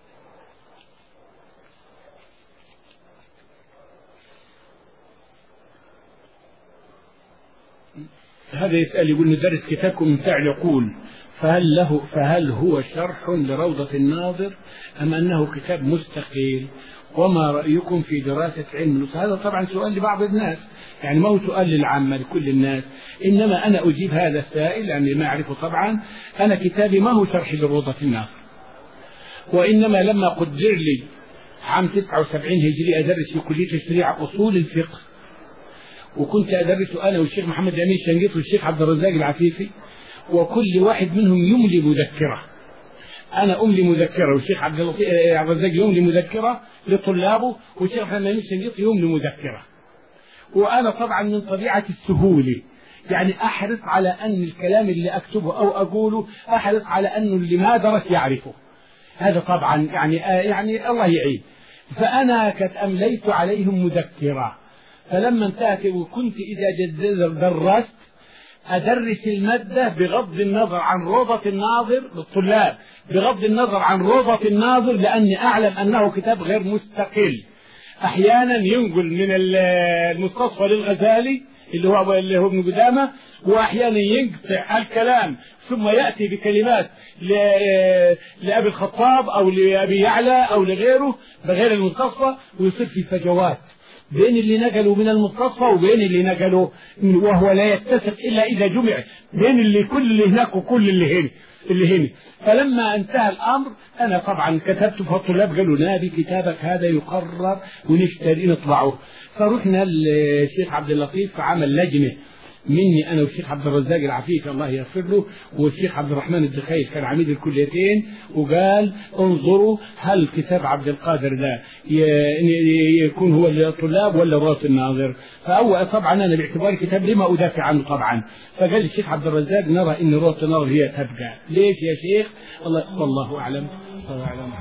هذا يسأل يقول ندرس كتابكم من فعل يقول فهل له فهل هو شرح لروضة الناظر أم أنه كتاب مستقل؟ وما رأيكم في دراسة علم الأصول؟ هذا طبعا سؤال لبعض الناس، يعني ما هو سؤال للعامة لكل الناس، إنما أنا أجيب هذا السائل لأني ما أعرفه طبعا. أنا كتابي ما هو شرح لروضة الناظر، وإنما لما قدر لي عام تسعة وسبعين هجري أدرس في كلية الشريعة أصول الفقه، وكنت أدرس أنا والشيخ محمد أمين شنقيط والشيخ عبد الرزاق العفيفي، وكل واحد منهم يملي مذكرة. أنا أملي مذكرة والشيخ عبد الرزاق يملي مذكرة لطلابه، والشيخ محمد أمين شنقيط يملي مذكرة. وأنا طبعا من طبيعة السهولة يعني أحرص على أن الكلام اللي أكتبه أو أقوله أحرص على أنه اللي ما درس يعرفه. هذا طبعا يعني يعني الله يعين. فأنا قد أمليت عليهم مذكرة، فلما انتهت وكنت إذا درست أدرس المادة بغض النظر عن روضة الناظر للطلاب، بغض النظر عن روضة الناظر، لأني أعلم أنه كتاب غير مستقل. أحيانا ينقل من المستصفى للغزالي اللي هو اللي هو ابن قدامة، وأحيانا ينقطع الكلام ثم يأتي بكلمات لأبي الخطاب أو لأبي يعلى أو لغيره بغير المستصفى، ويصير في فجوات بين اللي نقلوا من المستصفى وبين اللي نقلوا، وهو لا يتسق إلا إذا جمع بين اللي كل اللي هناك وكل اللي هنا اللي هنا. فلما انتهى الأمر أنا طبعا كتبت، فالطلاب قالوا نادي كتابك هذا يقرر ونشتري نطبعه. فرحنا للشيخ عبد اللطيف فعمل لجنة مني أنا والشيخ عبد الرزاق العفيفي الله يغفر له والشيخ عبد الرحمن الدخيل كان عميد الكليتين، وقال انظروا هل كتاب عبد القادر ده يكون هو للطلاب ولا روضة الناظر. فأول طبعا أنا باعتباري كتاب لما أدافع عنه طبعا، فقال الشيخ عبد الرزاق نرى إن روضة الناظر هي تبقى. ليش يا شيخ؟ الله والله أعلم. الله أعلم.